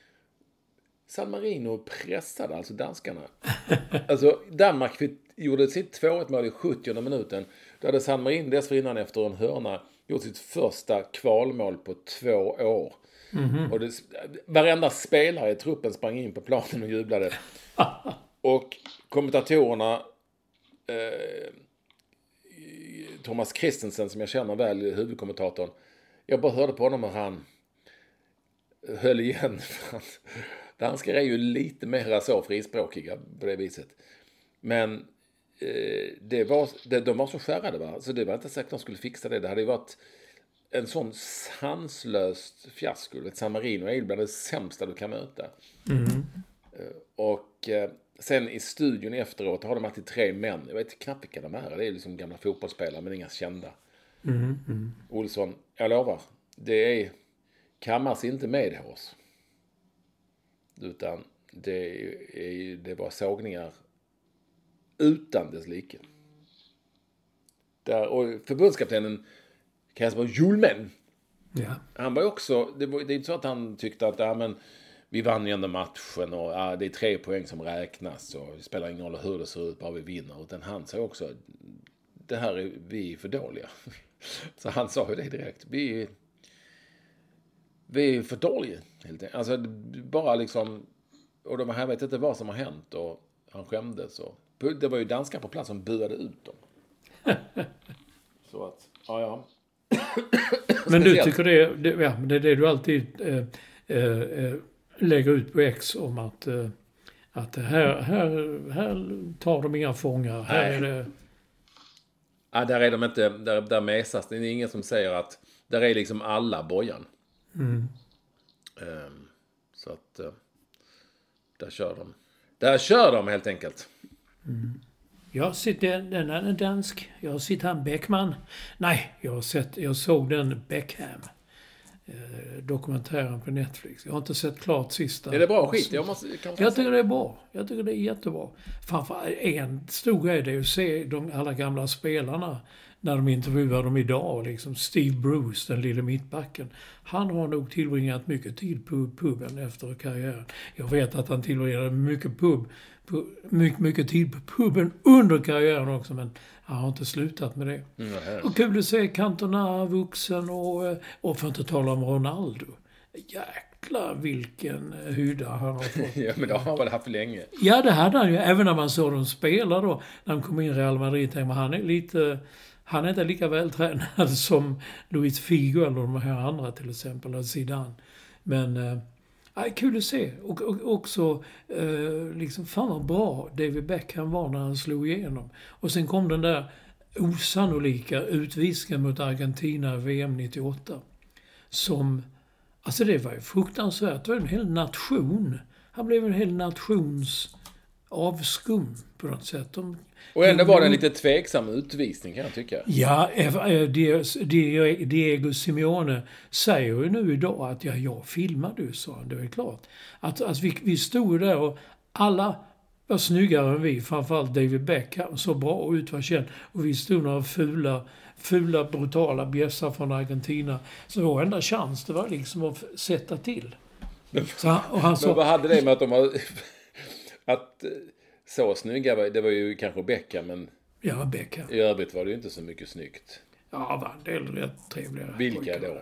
San Marino pressade alltså danskarna. Alltså Danmark gjorde sitt två ett mål i sjuttionde minuten. Då hade San Marino dessförinnan efter en hörna gjort sitt första kvalmål på två år. Mm-hmm. Och det, varenda spelare i truppen sprang in på planen och jublade. Och kommentatorerna eh, Thomas Christensen som jag känner väl, huvudkommentatorn, jag bara hörde på honom och han höll igen. Danskar är ju lite mer så frispråkiga på det viset. Men eh, det var, det, de var så skärrade, va? Så det var inte säkert att de skulle fixa det. Det hade ju varit en sån sanslöst fiasko. San Marino är bland det sämsta du kan möta. Mm. Eh, och eh, sen i studion efteråt har de alltid tre män. Jag vet knappt vilka de är. Det är liksom gamla fotbollsspelare, men inga kända. Mm. Mm. Olsson, jag lovar. Det är kammas inte med oss. Utan det, är, det var sågningar utan dess like. Där, och förbundskaptenen Kasper Hjulmand. Ja. Han var också, det, var, det är inte så att han tyckte att ja, men, vi vann ju ändå matchen och ja, det är tre poäng som räknas och det spelar ingen roll hur det ser ut, bara vi vinner. Utan han sa också, det här är vi är för dåliga. Så han sa ju det direkt. Vi, vi är för dåliga helt enkelt. Alltså bara liksom, och de här vet inte vad som har hänt och han skämdes. Och, det var ju danskar på plats som buade ut dem. Så att, ja ja. Men du tycker det, det, ja, det är det du alltid eh, eh, lägger ut på X om att, eh, att här, här, här tar de inga fångar. Här är det... Ja, där är de inte, där, där mesas. Det är ingen som säger att där är liksom alla bojan. Mm. Um, så att uh, där kör de. Där kör de helt enkelt. Mm. Jag sitter, den är en dansk. Jag sitter han Beckman. Nej, jag har sett, jag såg den Beckham. Eh, dokumentären på Netflix. Jag har inte sett klart sista. Är det bra skit? Jag, måste, kan jag tycker det är bra. Jag tycker det är jättebra. Framförallt en stor grej är att se de alla gamla spelarna när de intervjuar dem idag. Liksom Steve Bruce, den lilla mittbacken. Han har nog tillbringat mycket tid på puben efter karriären. Jag vet att han tillbringade mycket pub På, mycket, mycket tid på puben under karriären också, men han har inte slutat med det. Mm, och kul att se Cantona vuxen och, och för att inte tala om Ronaldo. Jäklar vilken hydda han har fått. Ja, men det har han väl haft länge. Ja, det hade han ju. Även när man såg dem spela då, när de kom in i Real Madrid, tänkte man, han är lite... Han är inte lika vältränad som Luis Figo eller de här andra till exempel, eller Zidane. Men... Ja, kul att se. Och, och också, eh, liksom, fan vad bra David Beckham var när han slog igenom. Och sen kom den där osannolika utvisningen mot Argentina i V M nittioåtta. Som, alltså det var ju fruktansvärt. Det var en hel nation. Han blev en hel nations avskum på något sätt. De, och ändå var det en lite tveksam utvisning kan jag tycka. Ja, Diego Simeone säger ju nu idag att ja, jag filmade ju, så det är klart. Att, att vi, vi stod där och alla var snyggare än vi, framförallt David Beckham, så bra ut var känd. Och vi stod några fula, fula brutala bjässar från Argentina. Så vår enda chans, det var liksom att sätta till. Men, så han, och han så, men vad hade det med att de var... att så snygga, det var ju kanske Beckham, men ja, Beckham. I övrigt var det ju inte så mycket snyggt. Ja, var en del rätt trevliga. Vilka då?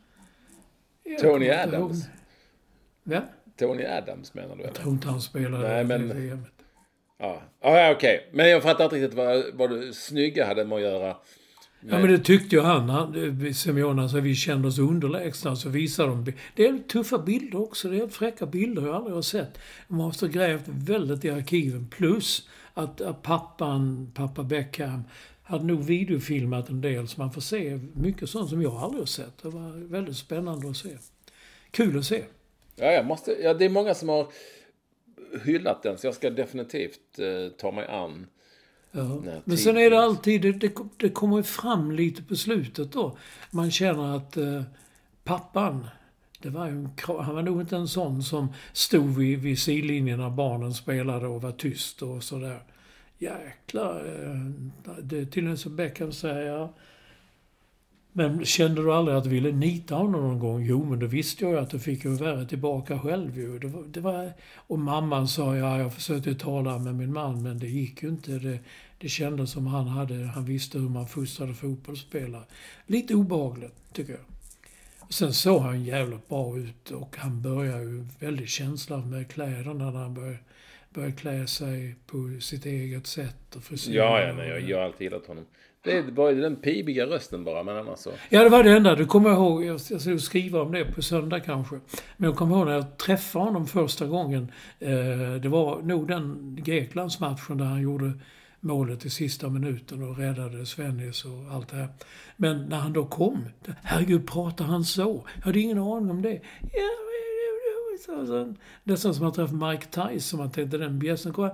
Tony Adams. Ja? Tony Adams menar du? Jag tror inte han spelade. Nej, men... V M. Ja, ja okej. Okay. Men jag fattar inte riktigt vad, vad det snygga hade med att göra. Nej. Ja, men det tyckte ju han. han Simeone, så vi kände oss underlägsna, så visade de. Det är tuffa bilder också. Det är fräcka bilder jag aldrig har sett. De måste ha grävt väldigt i arkiven. Plus att, att pappan, pappa Beckham, hade nog videofilmat en del, så man får se mycket sånt som jag aldrig har sett. Det var väldigt spännande att se. Kul att se. Ja, jag måste, ja, det är många som har hyllat den, så jag ska definitivt eh, ta mig an. Ja. Men sen är det alltid, det, det, det kommer fram lite på slutet då. Man känner att eh, pappan, det var ju, han var nog inte en sån som stod vid, vid sidlinjen när barnen spelade och var tyst och sådär. Jäklar, eh, det till och med så Beckham säger, ja. Men kände du aldrig att du ville nita honom någon gång? Jo, men då visste jag ju att du fick ju värre tillbaka själv ju. Det var, det var, och mamman sa, ja, jag försökte tala med min man, men det gick ju inte. Det, det kändes som han hade, han visste hur man fostrade fotbollsspelare. Lite obehagligt, tycker jag. Och sen såg han jävligt bra ut, och han började ju väldigt känslig med kläderna när han började, började klä sig på sitt eget sätt och frisyr. Ja, ja, nej, jag, jag har alltid gillat honom. Det var ju den pibiga rösten bara, men annars så. Ja, det var det enda. Du kommer ihåg, jag ska skriva om det på söndag kanske. Men jag kommer ihåg när jag träffade honom första gången. Eh, det var nog den Greklandsmatchen där han gjorde målet i sista minuten och räddade Svennis och allt det här. Men när han då kom, herregud, pratar han så? Jag hade ingen aning om det. Ja, det är som att träffa Mike Tyson, som man tänkte den bjässen kom.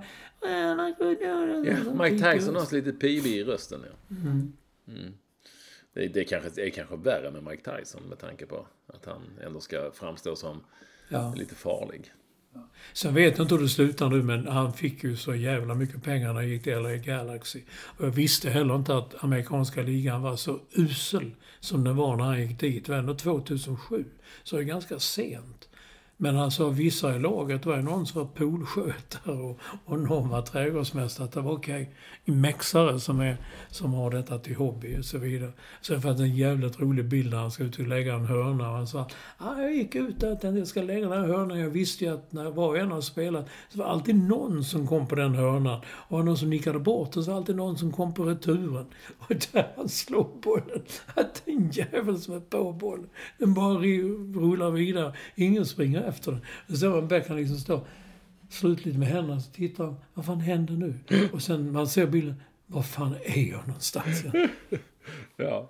Ja, Mike Tyson har lite pibig i rösten. Ja. Mm. Mm. Det, det, är kanske, det är kanske värre med Mike Tyson med tanke på att han ändå ska framstå som ja. lite farlig. Sen vet jag inte hur det slutar nu, men han fick ju så jävla mycket pengar när han gick till L A Galaxy. Och jag visste heller inte att amerikanska ligan var så usel som den var när han gick dit. Det var ändå tvåtusensju, så det är ganska sent. Men alltså vissa i laget var ju någon som var poolskötare och, och någon var trädgårdsmästare. Det var okej. Okay. Mexare som, är, som har detta till hobby och så vidare. Så jag fanns en jävligt rolig bild när han ska ut och lägga en hörna. Och han sa, ah, jag gick ut där att jag ska lägga den här hörnan. Jag visste ju att när var och en har spelat så var alltid någon som kom på den hörnan. Och någon som nickade bort och så var alltid någon som kom på returen. Och där han slog bollen. Att den jävel som är på bollen. Den bara rullar vidare. Ingen springer efter den. Och så var en bäck, han liksom står slutligt med händerna så tittar han, vad fan händer nu? Och sen man ser bilden, vad fan är jag någonstans? ja. ja.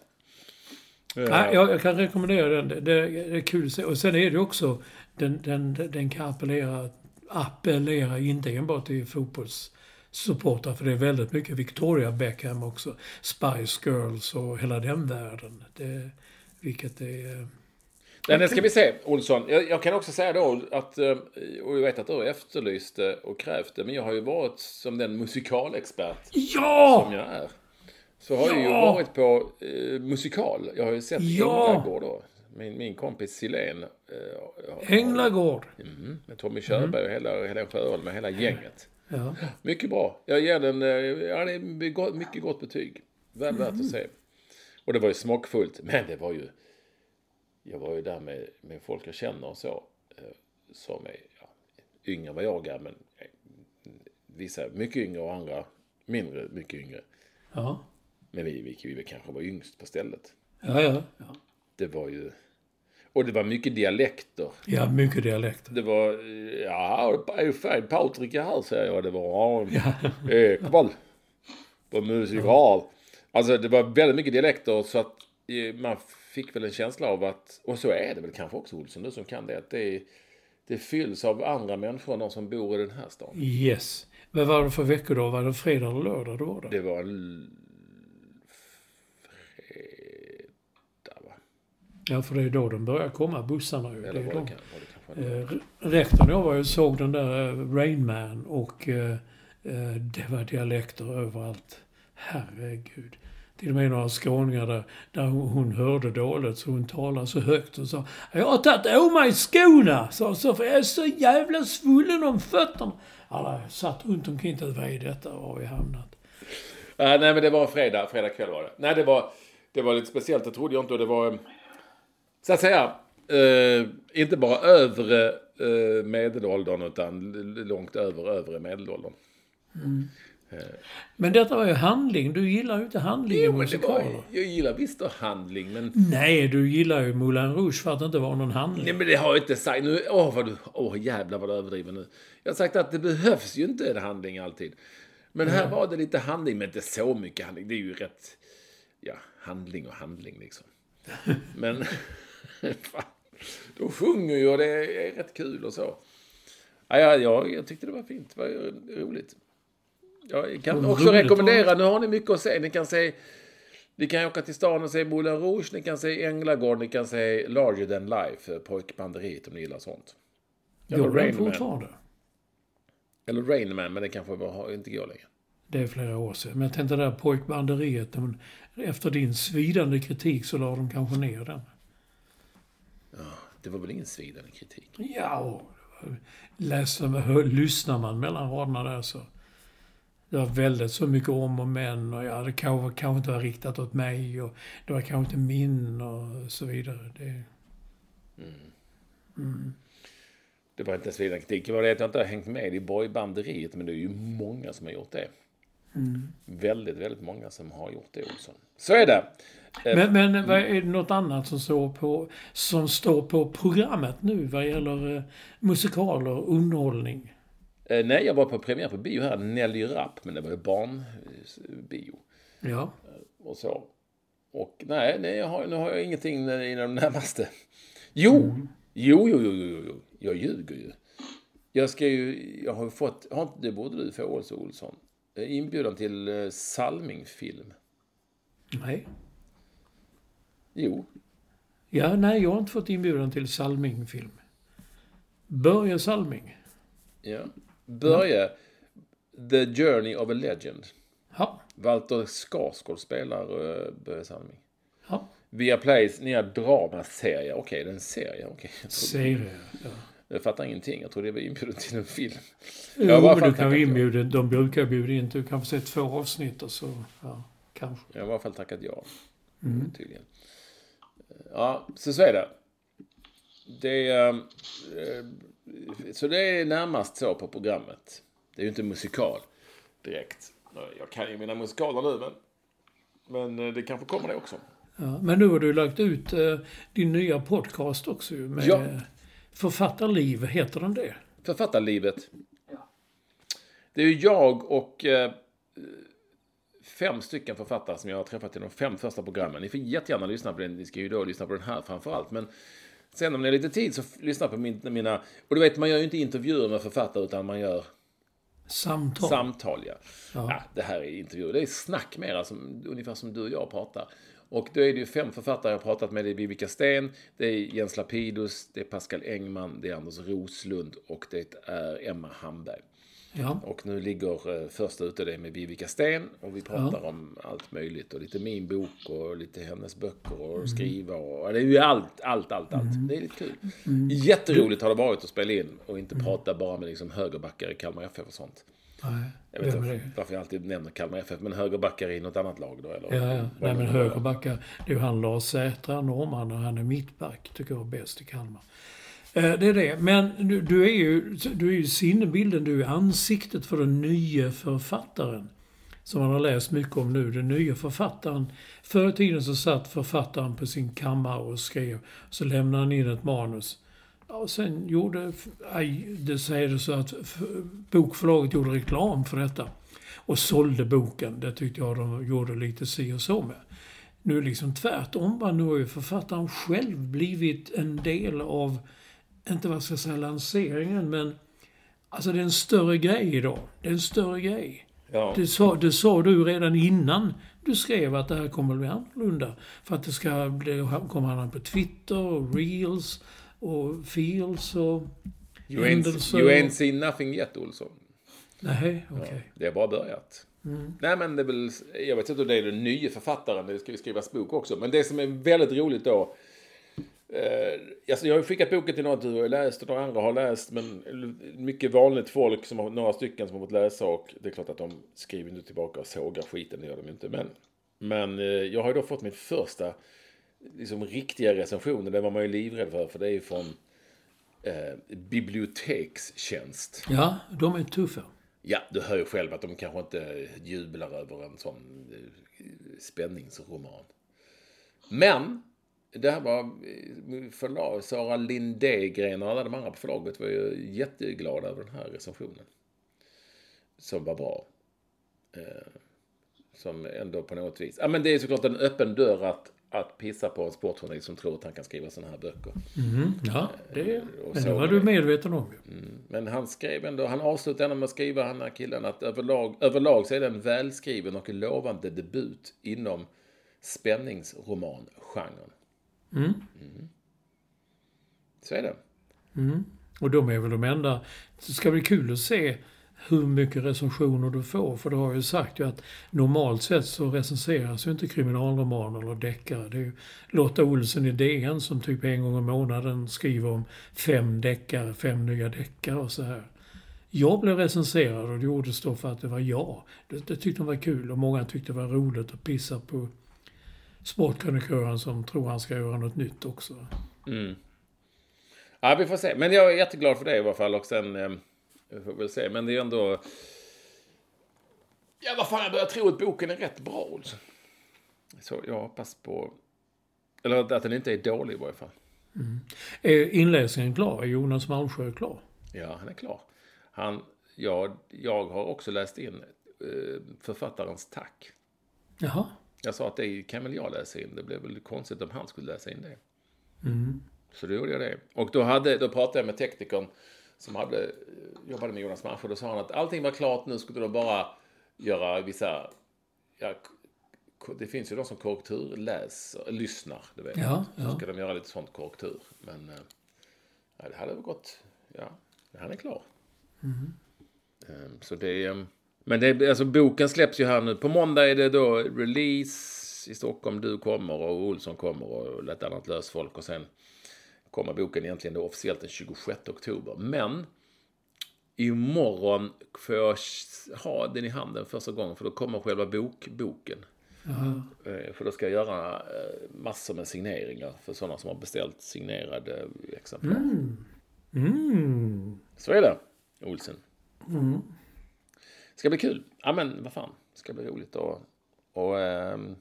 Nej, jag, jag kan rekommendera den. Det, det, det är kul att se. Och sen är det också, den, den, den kan appellera, appellera inte enbart till fotbollssupportrar, för det är väldigt mycket Victoria Beckham också. Spice Girls och hela den världen. Det, vilket är... Nej, det ska vi se, Olsson. Jag, jag kan också säga då att, och jag vet att du har efterlyst det och krävt det, men jag har ju varit som den musikalexpert ja! som jag är. Så har ja! jag ju varit på eh, musikal. Jag har ju sett ja! Änglagård då. Min, min kompis Silén. Eh, Änglagård? Mm, med Tommy Körberg och hela, hela Sjöholm med hela gänget. Ja. Mycket bra. Jag ger den ja, det är mycket gott betyg. Väl mm. värt att se. Och det var ju smakfullt, men det var ju jag var ju där med, med folk jag känner och så, eh, som är ja, yngre än vad jag är, men eh, vissa mycket yngre och andra mindre, mycket yngre. Ja. Men vi, vi, vi kanske var yngst på stället. Ja, ja, ja. Det var ju... Och det var mycket dialekter. Ja, mycket dialekter. Det var... Ja, Patrik är här, säger jag. Det var... Ja. Ekvall. På musikal. Alltså, det var väldigt mycket dialekter, så att man fick väl en känsla av att, och så är det väl kanske också, Olsson, du som kan det, att det, det fylls av andra människor än de som bor i den här stan. Yes. Vad var det för veckor då? Var det fredag eller lördag då var det? Det var l- fredag, va? Ja, för det är då de börjar komma, bussarna ju. Eller det är var då. det, kan, var det kanske eh, rektorn jag var ju såg den där Rain Man och eh, det var dialekter överallt. Herregud. Till och med några skåningar där, där hon, hon hörde dåligt, så hon talade så högt och sa, jag har tagit av mig skorna, så, så, för jag är så jävla svullen om fötterna. Alla satt runt omkring, inte vad är detta, var har vi hamnat? Äh, nej, men det var fredag, fredag kväll var det. Nej, det var, det var lite speciellt, det trodde jag inte, och det var, så att säga, eh, inte bara övre eh, medelåldern, utan långt över övre medelåldern. Mm. Men detta var ju handling. Du gillar ju inte handling i musikaler. Jag gillar visst handling, men... Nej, du gillar ju Moulin Rouge för att det inte var någon handling. Nej, men det har jag inte sagt. Nu, åh, vad du... Åh, jävlar vad du överdriver nu. Jag har sagt att det behövs ju inte en handling alltid. Men här mm. var det lite handling, men inte så mycket handling. Det är ju rätt... Ja, handling och handling liksom. Men... fan, då sjunger ju och det är rätt kul och så. Ja, ja, ja, jag tyckte det var fint. Det var roligt. Jag kan också rekommendera, nu har ni mycket att se. Ni kan se, ni kan åka till stan och se Moulin Rouge, ni kan se Änglagård, ni kan se Larger Than Life, Pojkbanderiet, om ni gillar sånt. Eller Rain Man. Eller Rain Man, men det kanske var, inte går längre. Det är flera år sedan. Men jag tänkte där Pojkbanderiet, de, efter din svidande kritik så la de kanske ner den. Ja, det var väl ingen svidande kritik? Ja, läser, lyssnar man mellan raderna där så... Det var väldigt så mycket om och men och ja, det kanske, kanske inte var riktat åt mig och det var kanske inte min och så vidare. Det, mm. Mm. det var inte en svidande kritik. Det var det att jag inte har hängt med i boybanderiet, men det är ju många som har gjort det. Mm. Väldigt, väldigt många som har gjort det, Olsson. Så är det. Men, men vad är det något annat som står på, som står på programmet nu vad gäller eh, musikaler, underhållning? Eh, nej, jag var på premiär på bio här, Nelly Rapp, men det var ju barnbio. Ja. Och så. Och nej, nej jag har, nu har jag ingenting i de närmaste. Jo, mm. jo, jo, jo, jo, jo, jag ljuger ju. Jag ska ju, jag har fått, har inte, det borde du få, Olsson Olsson, inbjudan till eh, Salming-film. Nej. Jo. Ja, nej, jag har inte fått inbjudan till Salming-film. Börje Salming. Ja. Börje, ja. The Journey of a Legend. Ja. Walter Skarsgård spelar uh, Börje Salming. Ja. Via Plays nya dramaserie. Okej, okay, det är en serie. Okay. Serie, ja. Jag fattar ingenting. Jag tror det var inbjuden till en film. Jo, jag men du kan vara inbjuden. De brukar bjuda in. Du kan få se två avsnitt och så, ja, kanske. Jag har i alla fall tackat ja. Mm. Tydligen. Ja, så så är det. Det är, äh, så det är närmast så på programmet. Det är ju inte musikal direkt. Jag kan ju mina musikaler nu, men, men det kanske kommer det också. Ja, men nu har du lagt ut äh, din nya podcast också med ja. Författarliv, heter den det? Författarlivet. Ja. Det är ju jag och äh, fem stycken författare som jag har träffat i de fem första programmen. Ni får jättegärna lyssna på den. Ni ska ju då lyssna på den här framförallt. Men sen om ni har lite tid så lyssna på min, mina... Och du vet, man gör ju inte intervjuer med författare utan man gör... Samtal. Samtal, ja. Ja. Ja, det här är intervjuer. Det är snack mer, alltså, ungefär som du och jag pratar. Och då är det ju fem författare jag har pratat med. Det är Vivica Sten, det är Jens Lapidus, det är Pascal Engman, det är Anders Roslund och det är Emma Hamberg. Ja. Och nu ligger eh, först ute det med Vivica Sten och vi pratar ja. om allt möjligt och lite min bok och lite hennes böcker och mm. skriva och det är ju allt, allt, allt, allt. Mm. Det är lite kul. Mm. Jätteroligt har det varit att spela in och inte mm. prata bara med liksom högerbackar i Kalmar F F och sånt. Nej, jag vet inte varför jag alltid nämner Kalmar F F, men högerbackar i något annat lag då? Eller? Ja, ja. Nej, men högerbackar, det är ju han Lars Sätra, norrman, och han är mittback, tycker jag är bäst i Kalmar. Det är det. Men du, du är ju, du är ju sinnebilden, du är ansiktet för den nya författaren. Som man har läst mycket om nu. Den nya författaren. Förr i tiden så satt författaren på sin kammare och skrev. Så lämnade han in ett manus. Ja, och sen gjorde, aj, det säger så att bokförlaget gjorde reklam för detta. Och sålde boken. Det tyckte jag de gjorde lite si och så med. Nu liksom tvärtom, va? Nu har ju författaren själv blivit en del av, inte vad ska jag säga, lanseringen, men alltså det är en större grej idag. Det är en större grej. Ja. Det, sa, det sa du redan innan du skrev att det här kommer att bli annorlunda. För att det ska bli, kommer han på Twitter och Reels och Feels och You ain't, you ain't seen nothing yet, Olsson. Nej, okej. Okay. Ja, det är bara börjat. Mm. Nej, men det är väl, jag vet inte om det är den nya författaren, det ska ju skrivas bok också. Men det som är väldigt roligt då, eh, alltså jag har skickat boken till några du har läst och några andra har läst, men mycket vanligt folk, som har, några stycken som har fått läsa, och det är klart att de skriver nu tillbaka och sågar skiten, det gör de inte. Men, men eh, jag har ju då fått min första liksom riktiga recension, det var man ju livrädd för, för det är ju från eh, bibliotekstjänst. Ja, de är tuffa. Ja, du hör ju själv att de kanske inte jublar över en sån spänningsroman. Men det här var förlag, Sara Lindegren och alla de andra på förlaget var ju jätteglada över den här recensionen. Som var bra. Eh, som ändå på något vis. Ja, men det är såklart en öppen dörr att att pissa på en sportjournalist som tror att han kan skriva såna här böcker. Mm, ja, det, men det var du medveten om. Mm, men han skrev ändå, han avslutade med att skriva, han här killen, att överlag, överlag så är det en välskriven och lovande debut inom spänningsromangenren. Mm. Mm. Så är det. Mm. Och de är väl de enda. Det ska bli kul att se hur mycket recensioner du får. För du har ju sagt ju att normalt sett så recenseras ju inte kriminalromaner eller deckare. Det är ju Lotta Olsen i D N som typ en gång i månaden skriver om fem deckare, fem nya deckare och så här. Jag blev recenserad och det gjordes då för att det var jag. Det, det tyckte de var kul och många tyckte det var roligt att pissa på sportkrönikören som tror han ska göra något nytt också. Mm. Ja, vi får se. Men jag är jätteglad för det i alla fall, och sen... Eh... Jag får väl se, men det är ändå Ja, vad fan, jag börjar tro att boken är rätt bra, Olsson. Så jag hoppas på... Eller att den inte är dålig i varje fall. Mm. Är inläsningen klar? Är Jonas Malmsjö klar? Ja, han är klar. Han, ja, jag har också läst in eh, författarens tack. Jaha. Jag sa att det kan väl jag läsa in. Det blev väl konstigt om han skulle läsa in det. Mm. Så då gjorde jag det. Och då, hade, då pratade jag med teknikern som hade, jobbade med Jonas Malmsjö. Då sa han att allting var klart. Nu skulle de bara göra vissa... Ja, det finns ju de som korrekturläser, lyssnar, du vet. Ja, så ja. ska de göra lite sånt korrektur. Men ja, det hade gått, ja, han är klar. Mm. Så det är, men det, alltså boken släpps ju här nu. På måndag är det då release i Stockholm. Du kommer och Olsson kommer och lätt annat lös folk. Och sen kommer boken egentligen då officiellt den tjugosjätte oktober. Men imorgon får jag ha den i handen första gången. För då kommer själva bok, boken. Aha. För då ska jag göra massor med signeringar för sådana som har beställt signerade exemplar. Mm. Mm. Så är det, Olsen. Mm. Ska bli kul. Ja, men vad fan. Ska bli roligt att och, ähm,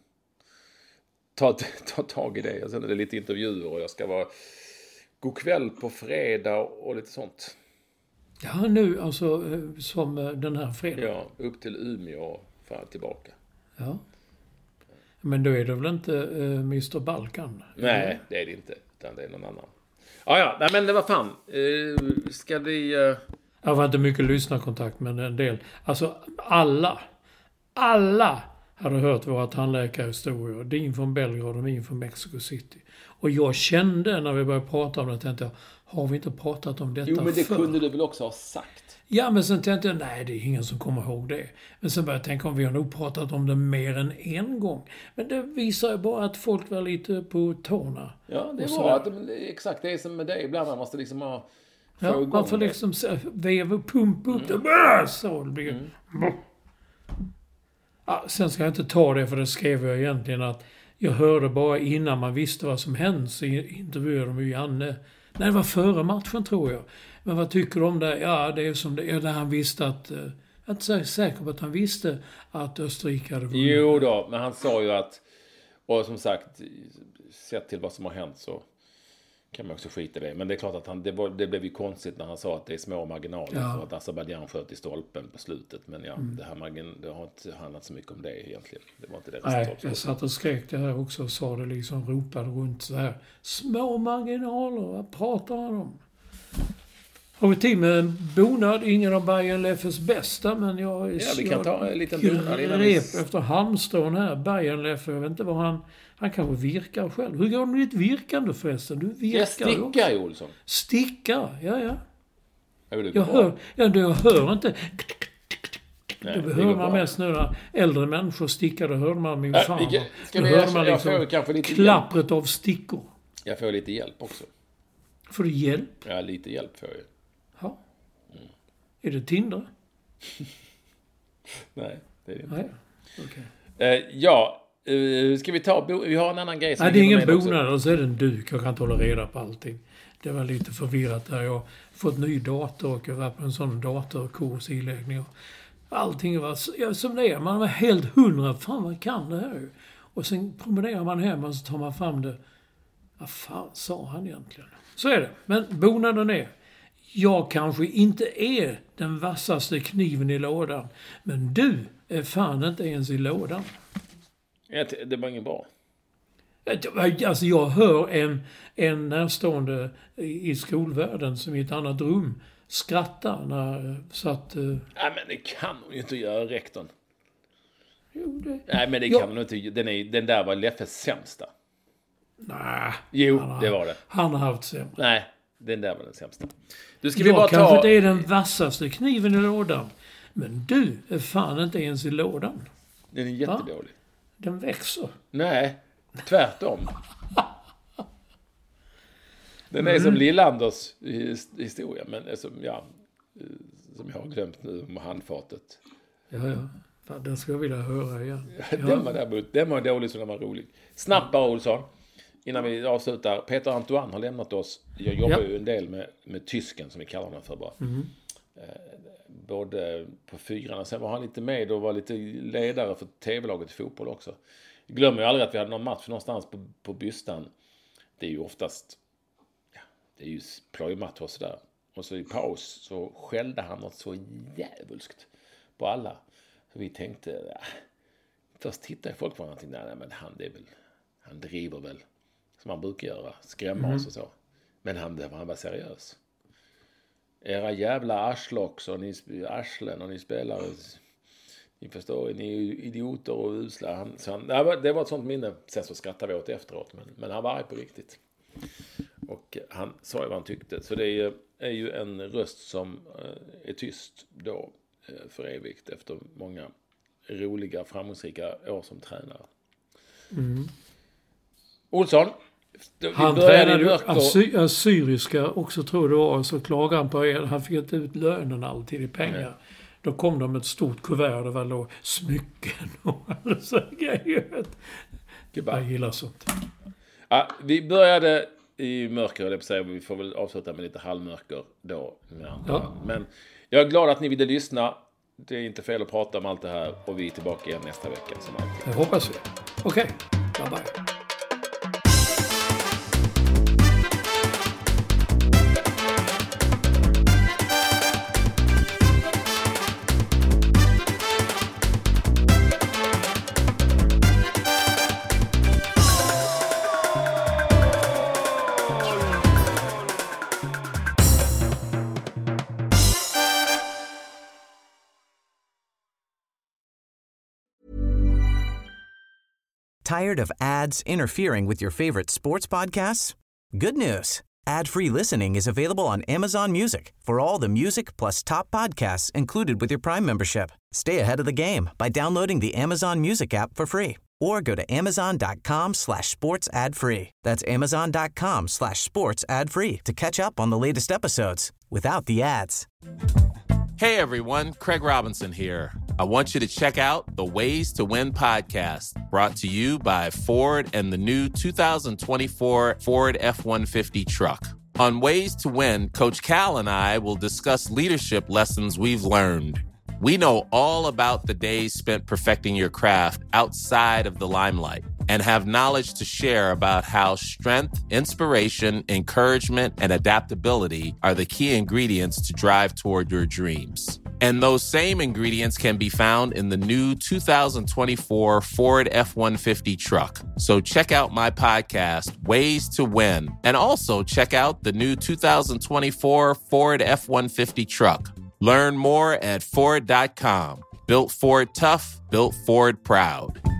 ta, ta tag i det. Och sen är det lite intervjuer och jag ska vara god kväll på fredag och lite sånt. Ja, nu alltså som den här fredagen. Ja, upp till Umeå och fram tillbaka. Ja. Men då är det väl inte uh, mister Balkan? Nej, eller? det är det inte. Utan det är någon annan. Ja, ja. Nej, men det var fan. Uh, ska vi... Uh... Jag var inte mycket lyssnarkontakt, men en del. Alltså, alla, alla hade hört våra tandläkarhistorier. Din från Belgrad och min från Mexico City. Och jag kände när vi började prata om det, tänkte jag, har vi inte pratat om detta Jo, men det förr? kunde du väl också ha sagt. Ja, men sen tänkte jag, nej, det är ingen som kommer ihåg det. Men sen började jag tänka om vi har nog pratat om det mer än en gång. Men det visar ju bara att folk var lite på tårna. Ja, det Och var sådär. att, exakt det är som med dig. Ibland man måste liksom ha... få Ja, igång man får det. liksom veva och pumpa upp det. Bäh, så det blir. Mm. Ja, sen ska jag inte ta det, för det skrev jag egentligen att jag hörde bara innan man visste vad som hände, så intervjuade de ju Janne. Nej, det var före matchen tror jag. Men vad tycker du om det? Ja, det är som det är där han visste att... Jag är inte så säker på att han visste att Österrike hade vunnit. Jo då, men han sa ju att... Och som sagt, sett till vad som har hänt så kan man också skita i det. Men det är klart att han, det, var, det blev ju konstigt när han sa att det är små marginaler. Ja. För att Azerbaijan sköt i stolpen på slutet. Men ja, Mm. det, här margin, det har inte handlat så mycket om det egentligen. Det var inte det Nej, resultatet. jag satt och skrek det här också och sa det liksom, ropade runt så här. Små marginaler, vad pratar han om? Har vi tid med en bonad? Ingen av Bayern Leffes bästa, men jag... Ja, vi kan ta en liten bonad innan grep vi... efter halmstrån här. Bayern Leffe, jag vet inte vad han... Han kanske virkar själv. Hur går det med ditt virkande förresten? Du virkar Jag stickar ju, Olsson. Stickar, ja, ja. Jag, Jag hör, ja, du hör inte... Nej, Det det hör går man bra. mest nu när äldre människor stickar. Då hör man min Äh, farmor. vilka- ska Då vi hör erkänna- man jag liksom får kanske lite klappret av stickor. Jag får lite hjälp också. Får du hjälp? Ja, lite hjälp får jag ju. Ja. Är det Tinder? Nej, det är det inte. Nej. Okej. Eh, ja, eh, ska vi ta... Bo- vi har en annan grej som Nej, vi det är hinner ingen med också. bonad och så är det en duk. Jag kan inte hålla reda på allting. Det var lite förvirrat där. Jag har fått ny dator och jag var på en sån datorkurs i inläggning. Och allting var ja, som det är. Man var helt hundra. Fan, vad kan det här? Och sen promenerar man hem och så tar man fram det. Vad fan sa han egentligen? Så är det. Men bonaden är. Jag kanske inte är den vassaste kniven i lådan. Men du är fan inte ens i lådan. Ja, det var inget bra. Alltså jag hör en, en närstående i skolvärlden som i ett annat rum skrattar när så att... Uh, Nej, men det kan hon ju inte göra, rektorn. jo, det... Nej, men det Ja. kan hon inte. Den, är, den där var Leffes sämsta. Nej. Jo, han har, det var det. Han har haft sämre. Nej, den där var den sämsta. Du ska vi Jag bara kanske ta... inte är den vassaste kniven i lådan. Men du är fan inte ens i lådan. Den är jättedålig. Den växer. Nej, tvärtom. Den är Mm. som Lillanders his- historia, men är som, ja, eh, som jag har glömt nu om handfatet. Ja, ja. Fan, den ska jag vilja höra igen. Den var däremot, den var dålig så den var rolig. Snabbt bara, Olsson. Innan vi avslutar. Peter Antoine har lämnat oss. Jag jobbar Ja. ju en del med, med tysken som vi kallar honom för bara. Mm. Eh, både på fyran och sen var han lite med och var lite ledare för tv-laget i fotboll också. Jag glömmer ju aldrig att vi hade någon match någonstans på, på Bystan. Det är ju oftast, ja, det är ju plojmatt och sådär. Och så i paus så skällde han något så jävulskt på alla. Så vi tänkte, ja, först tittade folk på någonting, nej men han, det är väl, han driver väl som han brukar göra, skrämma mm. oss och så. Men han, han var seriös. Era jävla arslock så ni arslen och ni spelar, ni förstår, ni är idioter och usla. Han, så han, det var ett sånt minne, sen så skrattade vi åt efteråt, men, men han var arg på riktigt. Och han sa ju vad han tyckte. Så det är, är ju en röst som är tyst då för evigt efter många roliga, framgångsrika år som tränare. Mm. Olsson, han tränade assy- assyriska också, tror det var, så klagade han på er. Han fick inte ut lönen alltid i pengar. Mm. Då kom de med ett stort kuvert, det var då smycken och alla så grejer. Jag gillar sånt. Ja, vi började i mörker, det säga, vi får väl avsluta med lite halvmörker då. Ja. Men jag är glad att ni ville lyssna. Det är inte fel att prata om allt det här och vi är tillbaka igen nästa vecka som alltid. Jag hoppas vi. Okej, okay. Bye bye. Tired of ads interfering with your favorite sports podcasts? Good news. Ad-free listening is available on Amazon Music for all the music plus top podcasts included with your Prime membership. Stay ahead of the game by downloading the Amazon Music app for free or go to amazon.com slash sports ad free. That's amazon.com slash sports ad free to catch up on the latest episodes without the ads. Hey everyone, Craig Robinson here. I want you to check out the Ways to Win podcast, brought to you by Ford and the new two thousand twenty-four Ford F one fifty truck. On Ways to Win, Coach Cal and I will discuss leadership lessons we've learned. We know all about the days spent perfecting your craft outside of the limelight and have knowledge to share about how strength, inspiration, encouragement, and adaptability are the key ingredients to drive toward your dreams. And those same ingredients can be found in the new two thousand twenty-four Ford F one fifty truck. So check out my podcast, Ways to Win, and also check out the new two thousand twenty-four Ford F one fifty truck. Learn more at Ford dot com. Built Ford tough, built Ford proud.